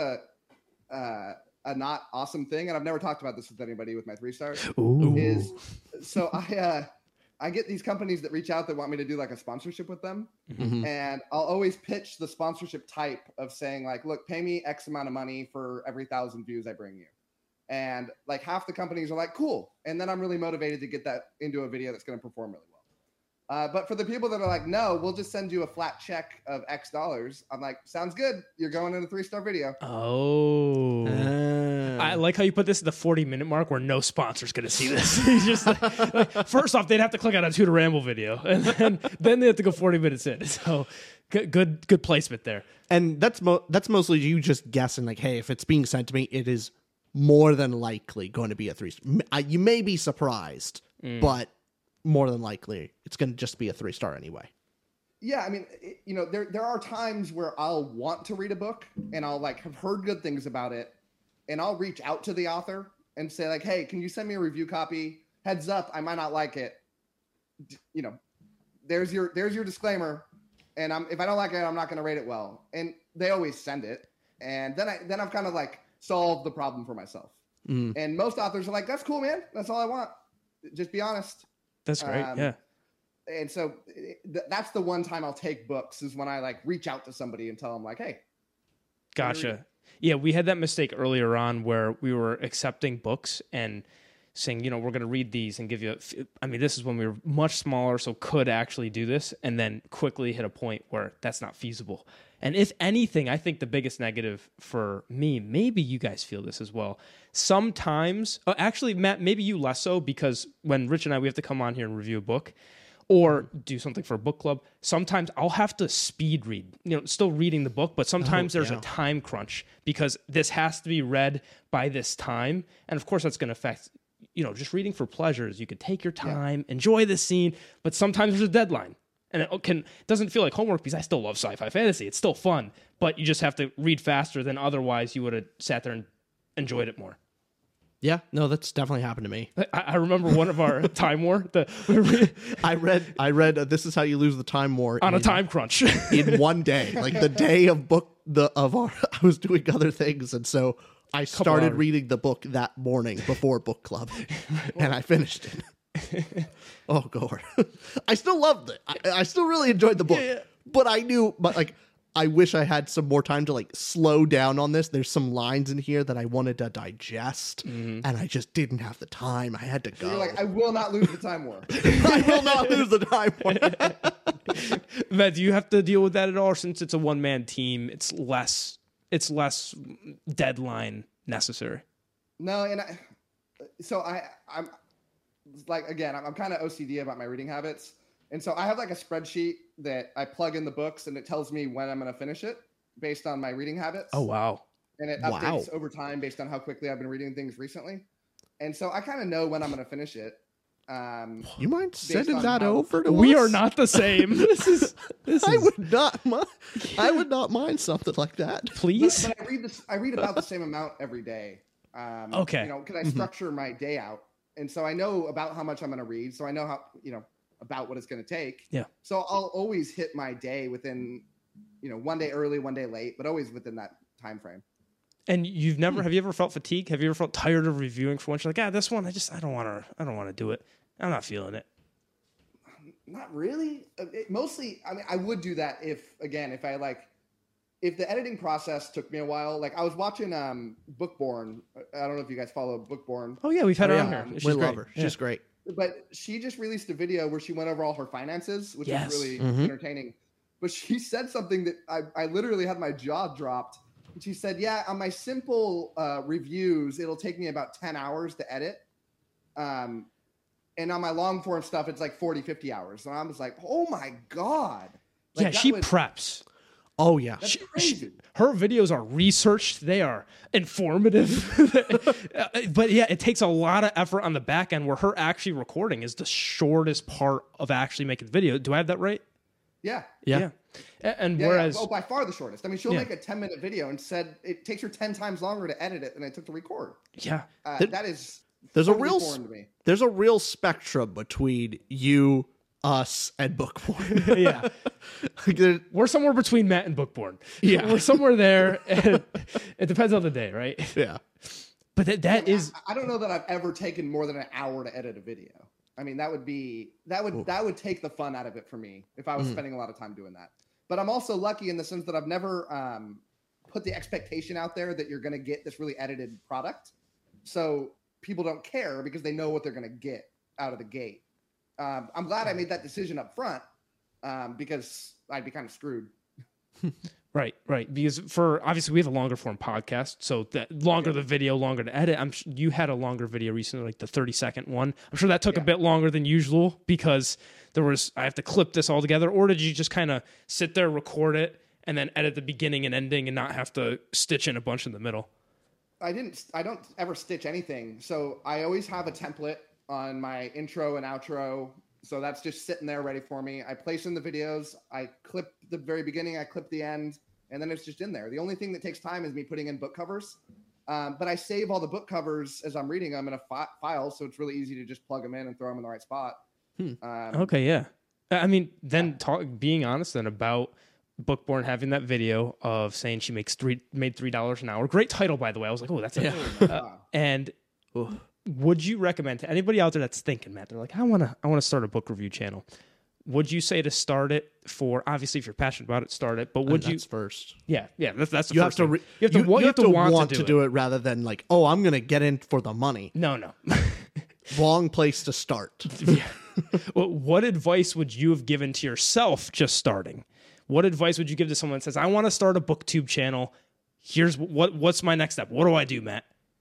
a not awesome thing, and I've never talked about this with anybody with my 3 stars. Ooh. Is so I get these companies that reach out that want me to do like a sponsorship with them. Mhm. And I'll always pitch the sponsorship type of saying like, look, pay me X amount of money for every 1,000 views I bring you. And like half the companies are like, cool. And then I'm really motivated to get that into a video that's going to perform really well. But for the people that are like, no, we'll just send you a flat check of X dollars. I'm like, sounds good. You're going in a 3-star video. Oh. I like how you put this at the 40-minute mark where no sponsor's going to see this. He's just like, first off, they'd have to click on a Tutor Ramble video, and then they have to go 40 minutes in. So good placement there. And that's mostly you just guessing like, hey, if it's being sent to me, it is more than likely going to be a 3-star. You may be surprised, but more than likely it's going to just be a 3-star anyway. Yeah, I mean, there are times where I'll want to read a book and I'll like have heard good things about it, and I'll reach out to the author and say like, hey, can you send me a review copy? Heads up, I might not like it. There's your disclaimer, and if I don't like it, I'm not going to rate it well. And they always send it, and then I've kind of like solved the problem for myself. And most authors are like, that's cool, man. That's all I want. Just be honest. That's great. Yeah. And so that's the one time I'll take books is when I like reach out to somebody and tell them like, hey. Gotcha. Yeah, we had that mistake earlier on where we were accepting books and saying, we're going to read these and give you this is when we were much smaller, so could actually do this, and then quickly hit a point where that's not feasible. And if anything, I think the biggest negative for me, maybe you guys feel this as well. Sometimes, actually, Matt, maybe you less so, because when Rich and I, we have to come on here and review a book or do something for a book club, sometimes I'll have to speed read, still reading the book, but sometimes there's a time crunch because this has to be read by this time. And of course, that's going to affect, just reading for pleasures. You could take your time, enjoy the scene, but sometimes there's a deadline. And it doesn't feel like homework because I still love sci-fi fantasy. It's still fun, but you just have to read faster than otherwise you would have sat there and enjoyed it more. Yeah, no, that's definitely happened to me. I remember one of our Time War. I read This Is How You Lose the Time War on a time crunch in one day, like the day of I was doing other things, and so I started reading the book that morning before book club, and I finished it. Oh God, I still loved it. I still really enjoyed the book, but I wish I had some more time to like slow down on this. There's some lines in here that I wanted to digest, and I just didn't have the time. I had to go. You're like, I will not lose the time war. I will not lose the time war. Matt, do you have to deal with that at all? Or since it's a one-man team, it's less deadline necessary. No, and I'm like, again, I'm kind of OCD about my reading habits. And so I have like a spreadsheet that I plug in the books and it tells me when I'm going to finish it based on my reading habits. Oh, wow. And it updates over time based on how quickly I've been reading things recently. And so I kind of know when I'm going to finish it. You mind sending that over to us? We are not the same. I would not mind something like that. Please. But I read about the same amount every day. Okay. Because I structure my day out. And so I know about how much I'm going to read. So I know how, about what it's going to take. Yeah. So I'll always hit my day within, one day early, one day late, but always within that time frame. And you've never have you ever felt fatigue? Have you ever felt tired of reviewing for once? You're like, this one I don't want to do it. I'm not feeling it. Not really. Mostly, I mean, I would do that if the editing process took me a while. Like I was watching Bookborn. I don't know if you guys follow Bookborn. Oh yeah, we've had her on here. We love her. She's great. But she just released a video where she went over all her finances, which is really entertaining. But she said something that I literally had my jaw dropped. And she said, yeah, on my simple reviews, it'll take me about 10 hours to edit. And on my long form stuff, it's like 40, 50 hours. And I was like, oh my God. Like, she preps. Oh, yeah. That's crazy. Her videos are researched. They are informative. But yeah, it takes a lot of effort on the back end where her actually recording is the shortest part of actually making the video. Do I have that right? Yeah. And whereas... by far the shortest. I mean, she'll make a 10-minute video and said it takes her 10 times longer to edit it than it took to record. Yeah. That is... There's a real spectrum between you, us, and Bookborn. Yeah. We're somewhere between Matt and Bookborn. Yeah. We're somewhere there. And it depends on the day, right? Yeah. But I don't know that I've ever taken more than an hour to edit a video. I mean, that would take the fun out of it for me if I was spending a lot of time doing that. But I'm also lucky in the sense that I've never put the expectation out there that you're going to get this really edited product. So people don't care because they know what they're going to get out of the gate. I'm glad I made that decision up front because I'd be kind of screwed. Right. Because obviously we have a longer form podcast, so that longer the video, longer to edit. You had a longer video recently, like the 30-second one. I'm sure that took a bit longer than usual because I have to clip this all together. Or did you just kind of sit there, record it, and then edit the beginning and ending and not have to stitch in a bunch in the middle? I don't ever stitch anything. So I always have a template on my intro and outro. So that's just sitting there ready for me. I place in the videos. I clip the very beginning. I clip the end. And then it's just in there. The only thing that takes time is me putting in book covers. But I save all the book covers as I'm reading them in a file. So it's really easy to just plug them in and throw them in the right spot. Okay, yeah. I mean, then being honest then about Bookborn having that video of saying she made $3 an hour. Great title, by the way. I was like, oh, that's it. And would you recommend to anybody out there that's thinking, Matt, they're like, I want to start a book review channel. Would you say to start it for, obviously if you're passionate about it, start it, but would you first? Yeah, that's the you first have thing. You have to want to do it rather than like, oh, I'm going to get in for the money. No. Wrong place to start. Yeah. Well, what advice would you have given to yourself just starting? What advice would you give to someone that says, I want to start a BookTube channel. Here's what's my next step? What do I do, Matt?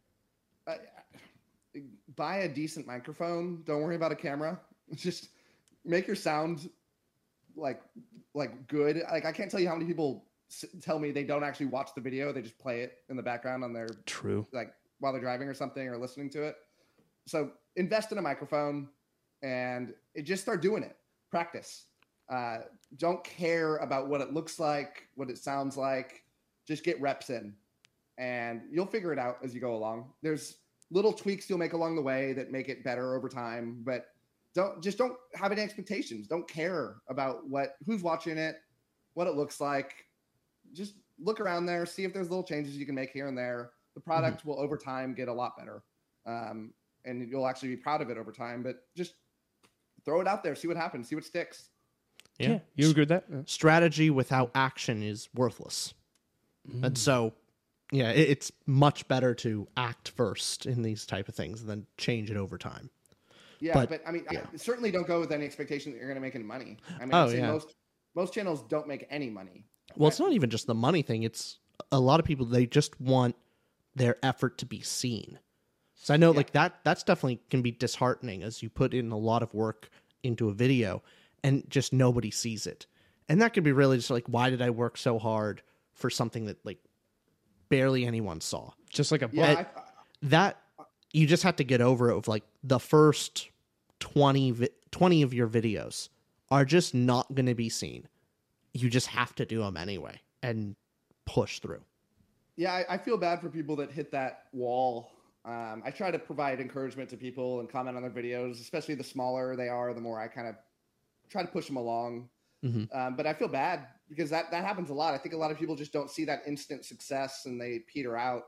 Buy a decent microphone. Don't worry about a camera. Just make your sound like good. Like I can't tell you how many people tell me they don't actually watch the video. They just play it in the background on their like while they're driving or something or listening to it. So invest in a microphone and just start doing it. Practice. Don't care about what it looks like, what it sounds like. Just get reps in and you'll figure it out as you go along. There's little tweaks you'll make along the way that make it better over time, but don't have any expectations. Don't care about who's watching it, what it looks like. Just look around there, see if there's little changes you can make here and there. The product will over time get a lot better. And you'll actually be proud of it over time, but just throw it out there, see what happens, see what sticks. Yeah. You agree with that? Yeah. Strategy without action is worthless. And so, yeah, it's much better to act first in these type of things and then change it over time. Yeah, but I mean, I certainly don't go with any expectation that you're going to make any money. I mean, most channels don't make any money. Well, it's not even just the money thing. It's a lot of people, they just want their effort to be seen. So I know like that's definitely can be disheartening as you put in a lot of work into a video and just nobody sees it. And that could be really just like, why did I work so hard for something that like barely anyone saw? Just like that you just have to get over it of like the first 20 of your videos are just not going to be seen. You just have to do them anyway and push through. Yeah, I feel bad for people that hit that wall. I try to provide encouragement to people and comment on their videos, especially the smaller they are, the more I kind of try to push them along. But I feel bad because that happens a lot. I think a lot of people just don't see that instant success and they peter out.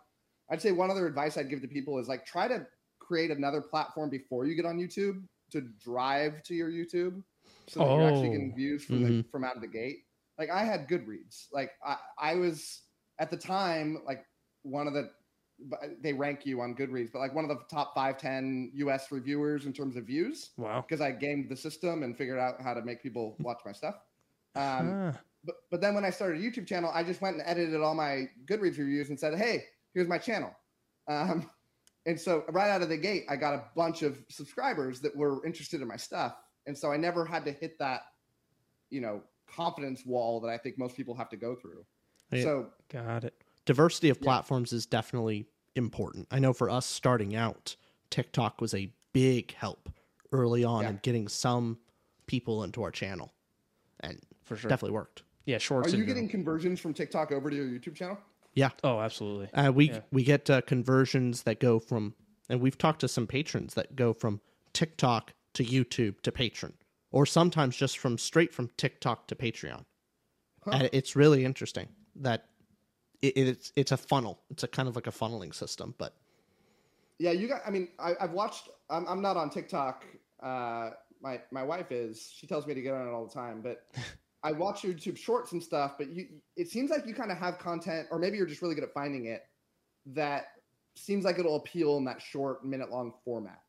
I'd say one other advice I'd give to people is like try to create another platform before you get on YouTube to drive to your YouTube so that you're actually getting views from out of the gate. Like I had Goodreads. Like I was at the time like one of the, they rank you on Goodreads, but like one of the top 5-10 US reviewers in terms of views. Wow. Because I gamed the system and figured out how to make people watch my stuff. But then when I started a YouTube channel, I just went and edited all my Goodreads reviews and said, hey, here's my channel. And so right out of the gate, I got a bunch of subscribers that were interested in my stuff. And so I never had to hit that, confidence wall that I think most people have to go through. Yeah. So got it. Diversity of platforms is definitely important. I know for us starting out, TikTok was a big help early on in getting some people into our channel. And For sure. definitely worked. Yeah, shorts. are you getting conversions from TikTok over to your YouTube channel? Yeah. Oh, absolutely. We get conversions that go from, and we've talked to some patrons that go from TikTok to YouTube to Patreon, or sometimes just straight from TikTok to Patreon. And it's really interesting that it's a funnel. It's a kind of like a funneling system, but yeah, I've watched. I'm not on TikTok. My wife is. She tells me to get on it all the time, but I watch YouTube Shorts and stuff. But it seems like you kind of have content, or maybe you're just really good at finding it, that seems like it'll appeal in that short, minute-long format.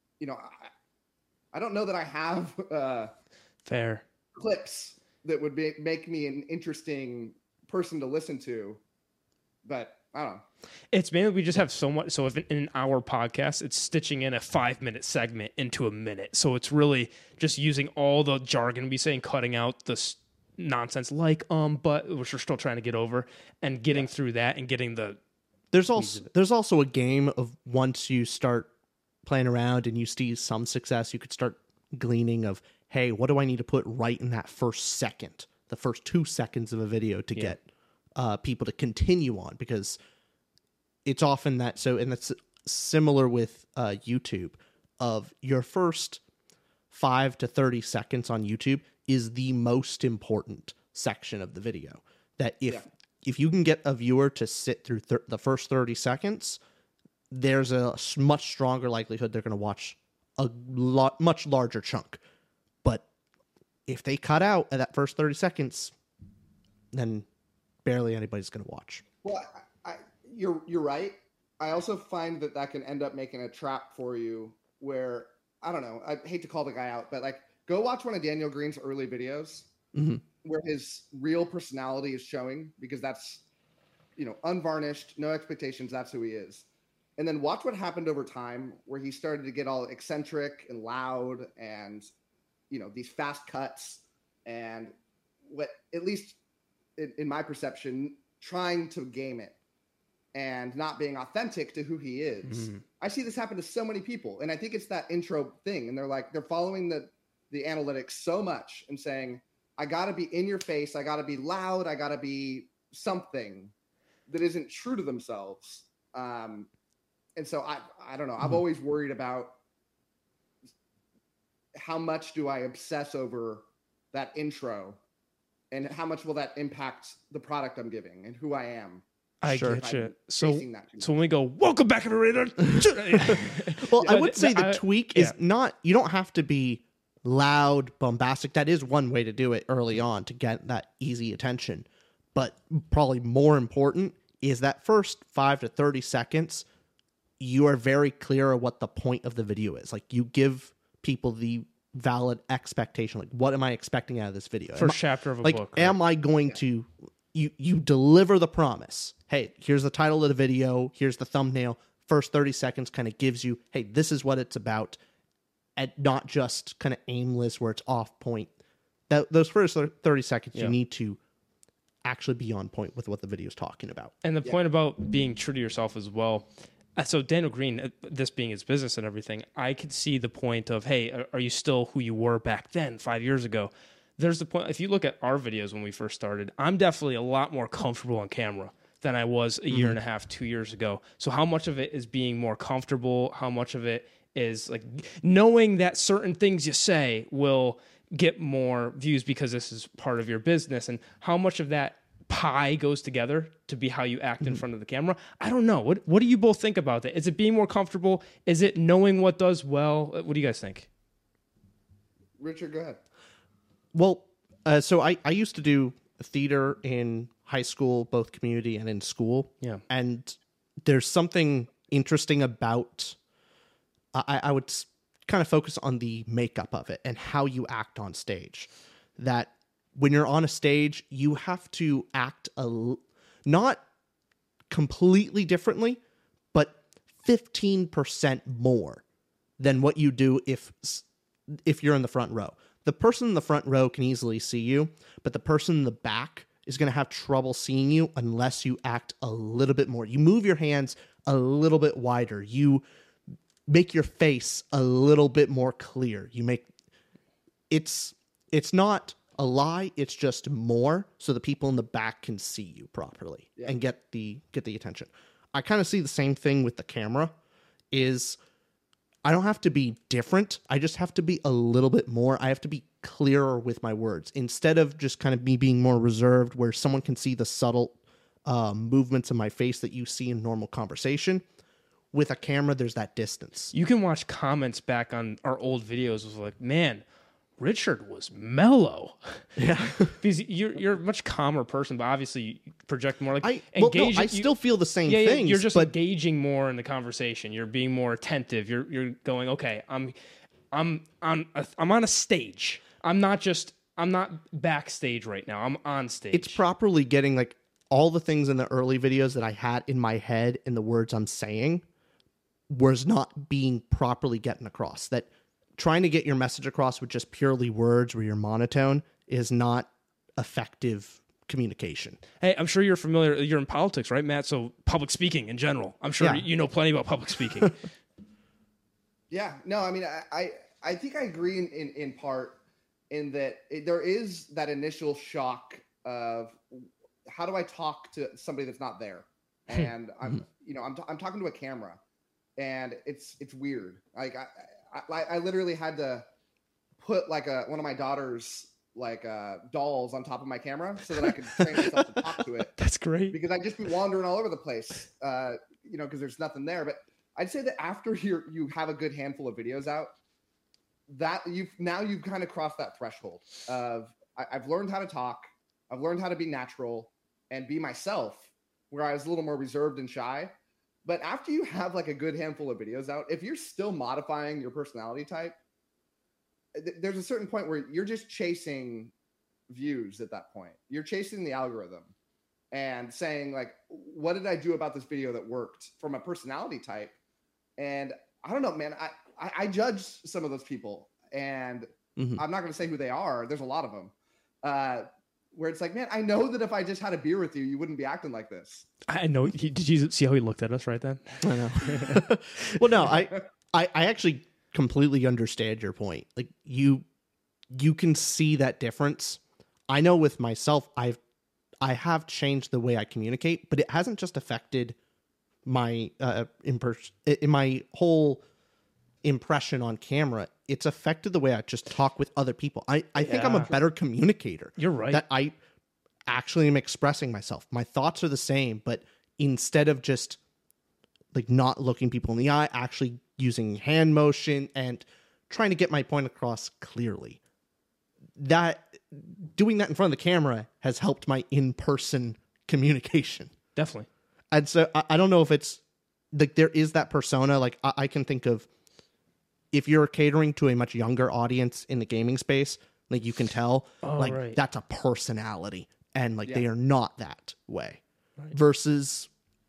I don't know that I have fair clips that would make me an interesting person to listen to, but I don't know. It's mainly we just have so much. So if in our podcast, it's stitching in a 5-minute segment into a minute. So it's really just using all the jargon we say and cutting out the nonsense but which we're still trying to get over, and getting through that and getting the. There's also a game of once you start playing around and you see some success, you could start gleaning of, hey, what do I need to put right in that first second, the first 2 seconds of a video to get people to continue on, because it's often that. So, and that's similar with YouTube, of your first 5 to 30 seconds on YouTube is the most important section of the video. That if you can get a viewer to sit through the first 30 seconds, there's a much stronger likelihood they're going to watch a much larger chunk. But if they cut out at that first 30 seconds, then barely anybody's going to watch. Well, you're right. I also find that can end up making a trap for you where, I don't know, I hate to call the guy out, but like go watch one of Daniel Green's early videos where his real personality is showing, because that's, unvarnished, no expectations. That's who he is. And then watch what happened over time, where he started to get all eccentric and loud and, these fast cuts, and what, at least in my perception, trying to game it and not being authentic to who he is. I see this happen to so many people. And I think it's that intro thing. And they're following the analytics so much and saying, I got to be in your face. I got to be loud. I got to be something that isn't true to themselves. And so I don't know. I've always worried about how much do I obsess over that intro, and how much will that impact the product I'm giving and who I am. I get you. So when we go, welcome back, everybody. Well, I would say the tweak is not, you don't have to be loud, bombastic. That is one way to do it early on to get that easy attention. But probably more important is that first 5 to 30 seconds, you are very clear of what the point of the video is. Like, you give people the valid expectation. Like, what am I expecting out of this video? First chapter of a book. Like, am I going to... You deliver the promise. Hey, here's the title of the video. Here's the thumbnail. First 30 seconds kind of gives you, hey, this is what it's about. And not just kind of aimless where it's off point. Those first 30 seconds, you need to actually be on point with what the video is talking about. And the point about being true to yourself as well. So Daniel Green, this being his business and everything, I could see the point of, hey, are you still who you were back then, 5 years ago? There's the point. If you look at our videos when we first started, I'm definitely a lot more comfortable on camera than I was a year and a half, 2 years ago. So how much of it is being more comfortable? How much of it is like knowing that certain things you say will get more views because this is part of your business? And how much of that pie goes together to be how you act in front of the camera. I don't know. What do you both think about that? Is it being more comfortable? Is it knowing what does well? What do you guys think? Richard, go ahead. Well, so I used to do theater in high school, both community and in school. Yeah. And there's something interesting about, I would kind of focus on the makeup of it and how you act on stage. That when you're on a stage, you have to act not completely differently, but 15% more than what you do if you're in the front row. The person in the front row can easily see you, but the person in the back is going to have trouble seeing you unless you act a little bit more. You move your hands a little bit wider. You make your face a little bit more clear. It's not a lie, it's just more so the people in the back can see you properly and get the attention. I kind of see the same thing with the camera. Is I don't have to be different. I just have to be a little bit more. I have to be clearer with my words instead of just kind of me being more reserved where someone can see the subtle movements of my face that you see in normal conversation. With a camera, there's that distance. You can watch comments back on our old videos. Was like, man, Richard was mellow. Yeah. Because you're a much calmer person, but obviously you project more like I still feel the same things. You're just engaging more in the conversation. You're being more attentive. You're going, okay, I'm on a stage. I'm not backstage right now. I'm on stage. It's properly getting like all the things in the early videos that I had in my head and the words I'm saying was not being properly getting across. That trying to get your message across with just purely words where you're monotone is not effective communication. Hey, I'm sure you're familiar. You're in politics, right, Matt? So public speaking in general. I'm sure you know plenty about public speaking. Yeah, no, I mean, I think I agree in part in that there is that initial shock of how do I talk to somebody that's not there? And I'm talking to a camera, and it's weird. Like I literally had to put like one of my daughter's dolls on top of my camera so that I could train myself to talk to it. That's great. Because I'd just be wandering all over the place, because there's nothing there. But I'd say that after you have a good handful of videos out, that you've kind of crossed that threshold of I've learned how to talk. I've learned how to be natural and be myself, where I was a little more reserved and shy. But after you have like a good handful of videos out, if you're still modifying your personality type, there's a certain point where you're just chasing views at that point. You're chasing the algorithm and saying like, what did I do about this video that worked from a personality type? And I don't know, man, I judge some of those people, and I'm not going to say who they are. There's a lot of them. Where it's like, man, I know that if I just had a beer with you, you wouldn't be acting like this. I know. Did you see how he looked at us right then? I know. Well, no, I actually completely understand your point. Like you can see that difference. I know with myself, I have changed the way I communicate, but it hasn't just affected my in my whole impression on camera. It's affected the way I just talk with other people. I think I'm a better communicator. You're right. That I actually am expressing myself. My thoughts are the same, but instead of just like not looking people in the eye, actually using hand motion and trying to get my point across clearly. That doing that in front of the camera has helped my in-person communication. Definitely. And so I don't know if it's like there is that persona. Like I can think of, if you're catering to a much younger audience in the gaming space, like you can tell, that's a personality, and they are not that way. Right. Versus,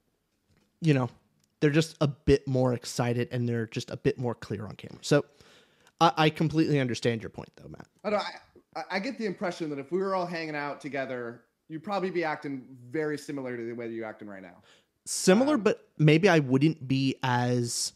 they're just a bit more excited and they're just a bit more clear on camera. So I completely understand your point, though, Matt. I get the impression that if we were all hanging out together, you'd probably be acting very similar to the way that you're acting right now. Similar, but maybe I wouldn't be as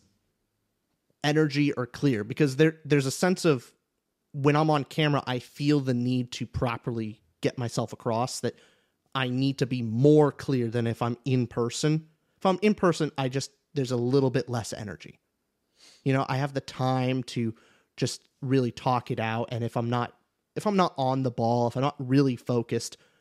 energy or clear, because there's a sense of when I'm on camera, I feel the need to properly get myself across, that I need to be more clear than if I'm in person. If I'm in person, there's a little bit less energy. I have the time to just really talk it out. And if I'm not on the ball, if I'm not really focused,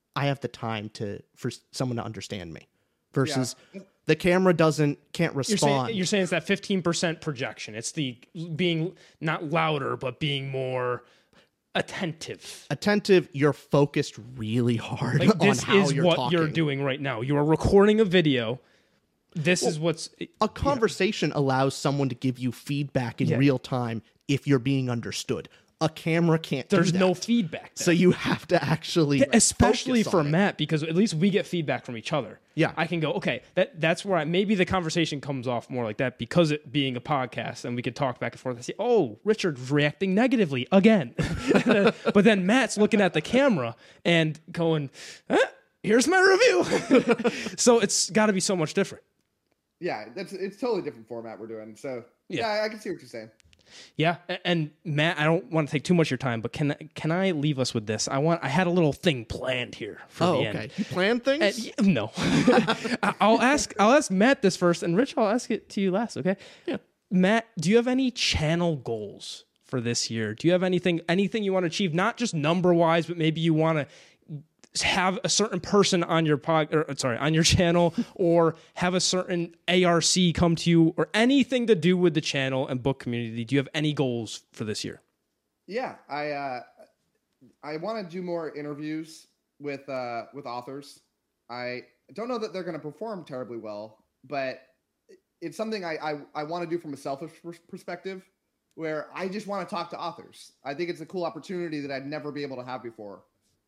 I have the time for someone to understand me versus the camera can't respond. You're saying it's that 15% projection. It's the being not louder, but being more attentive. You're focused really hard Like, on this how is you're what talking. you're doing right now. You are recording a video. This is what's... A conversation allows someone to give you feedback in real time if you're being understood. A camera can't There's do that. no feedback there. So you have to actually especially focus for on it. Matt, because at least we get feedback from each other. Yeah. I can go, okay, that's where maybe the conversation comes off more like that because it being a podcast and we can talk back and forth and say, oh, Richard's reacting negatively again. But then Matt's looking at the camera and going, here's my review. So it's got to be so much different. Yeah, it's totally different format we're doing. So yeah, I can see what you're saying. Yeah, and Matt, I don't want to take too much of your time, but can I leave us with this? I had a little thing planned here for the end. You plan things? No, I'll ask Matt this first, and Rich, I'll ask it to you last. Okay? Yeah. Matt, do you have any channel goals for this year? Do you have anything you want to achieve? Not just number wise, but maybe you want to have a certain person on your on your channel, or have a certain ARC come to you, or anything to do with the channel and book community. Do you have any goals for this year? Yeah, I want to do more interviews with authors. I don't know that they're going to perform terribly well, but it's something I want to do from a selfish perspective, where I just want to talk to authors. I think it's a cool opportunity that I'd never be able to have before.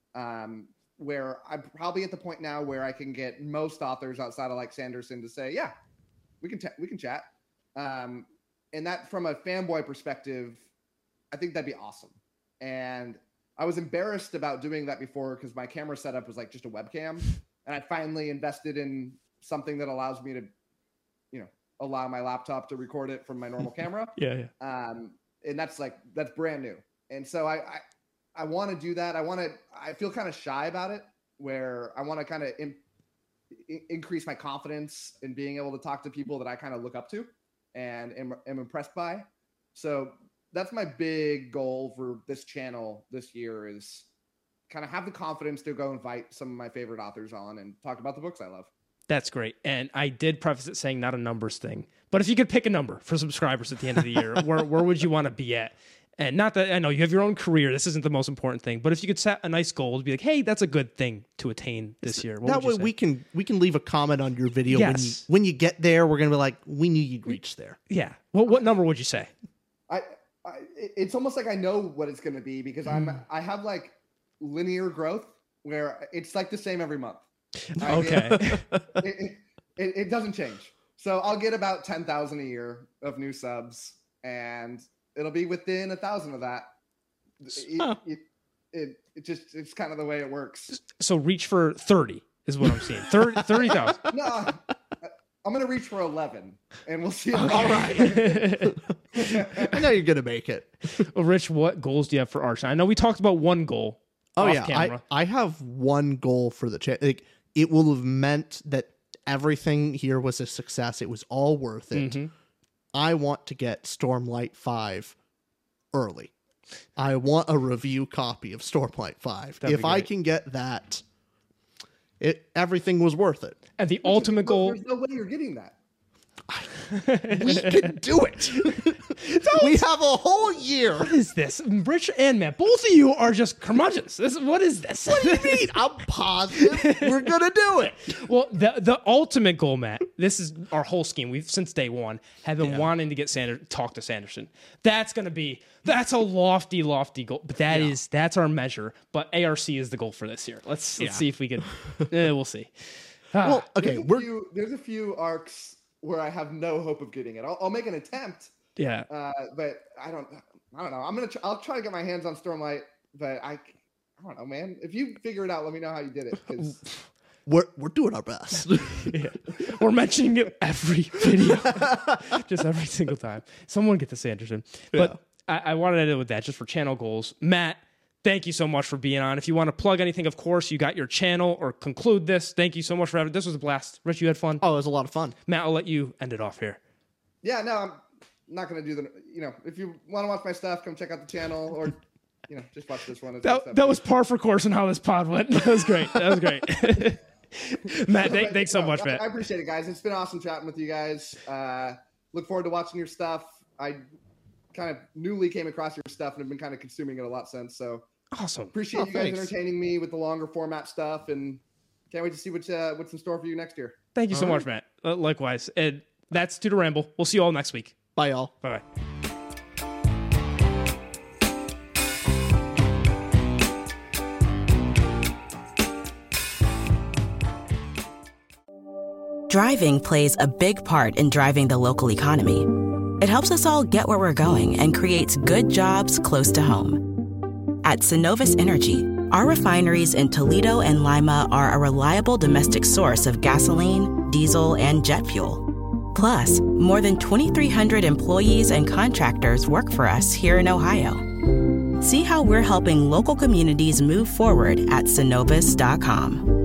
Where I'm probably at the point now where I can get most authors outside of like Sanderson to say, yeah, we can chat. And that, from a fanboy perspective, I think that'd be awesome. And I was embarrassed about doing that before because my camera setup was like just a webcam, and I finally invested in something that allows me to, allow my laptop to record it from my normal camera. Yeah. And that's brand new. And so I want to do that. I feel kind of shy about it, where I want to kind of increase my confidence in being able to talk to people that I kind of look up to and am impressed by. So that's my big goal for this channel this year, is kind of have the confidence to go invite some of my favorite authors on and talk about the books I love. That's great. And I did preface it saying not a numbers thing, but if you could pick a number for subscribers at the end of the year, where would you want to be at? And not that I know you have your own career. This isn't the most important thing, but if you could set a nice goal to be like, hey, that's a good thing to attain this year. That way we can leave a comment on your video. Yes. When you get there, we're going to be like, we knew you'd reach there. Yeah. Well, what number would you say? It's almost like I know what it's going to be, because I have like linear growth where it's like the same every month. Okay. It doesn't change. So I'll get about 10,000 a year of new subs, and it'll be within 1,000 of that. It's kind of the way it works. So reach for 30 is what I'm seeing. 30,000. No, I'm going to reach for 11, and we'll see. All right. I know you're going to make it. Well, Rich, what goals do you have for Arch? I know we talked about one goal. Off camera. I have one goal for the channel. Like, it will have meant that everything here was a success. It was all worth it. Mm-hmm. I want to get Stormlight 5 early. I want a review copy of Stormlight 5. If I can get that, everything was worth it. And the ultimate goal... There's no way you're getting that. We can do it. We have a whole year. What is this? Rich and Matt, both of you are just curmudgeons. What is this? What do you mean? I'm positive we're going to do it. Well, the ultimate goal, Matt, this is our whole scheme. We've, since day one, have been wanting to get talk to Sanderson. That's a lofty goal. But that's our measure. But ARC is the goal for this year. Let's see if we can. We'll see. Well, okay. There's a few arcs where I have no hope of getting it. I'll make an attempt. Yeah. But I don't know. I'll try to get my hands on Stormlight, but I don't know, man. If you figure it out, let me know how you did it. 'Cause we're doing our best. Yeah. We're mentioning it every video, just every single time. Someone get to Sanderson. But I wanted to end it with that, just for channel goals. Matt, thank you so much for being on. If you want to plug anything, of course, you got your channel, or conclude this. Thank you so much for having. This was a blast. Rich, you had fun? Oh, it was a lot of fun. Matt, I'll let you end it off here. Yeah, no, I'm not going to do if you want to watch my stuff, come check out the channel, or, just watch this one. That was par for course on how this pod went. That was great. Matt, thanks so much, Matt. I appreciate it, guys. It's been awesome chatting with you guys. Look forward to watching your stuff. I kind of newly came across your stuff and have been kind of consuming it a lot since. So awesome. Appreciate you guys entertaining me with the longer format stuff, and can't wait to see what's in store for you next year. Thank you so much, Matt. Likewise. And that's Tutor Ramble. We'll see you all next week. Bye, y'all. Bye-bye. Driving plays a big part in driving the local economy. It helps us all get where we're going and creates good jobs close to home. At Synovus Energy, our refineries in Toledo and Lima are a reliable domestic source of gasoline, diesel, and jet fuel. Plus, more than 2,300 employees and contractors work for us here in Ohio. See how we're helping local communities move forward at Synovus.com.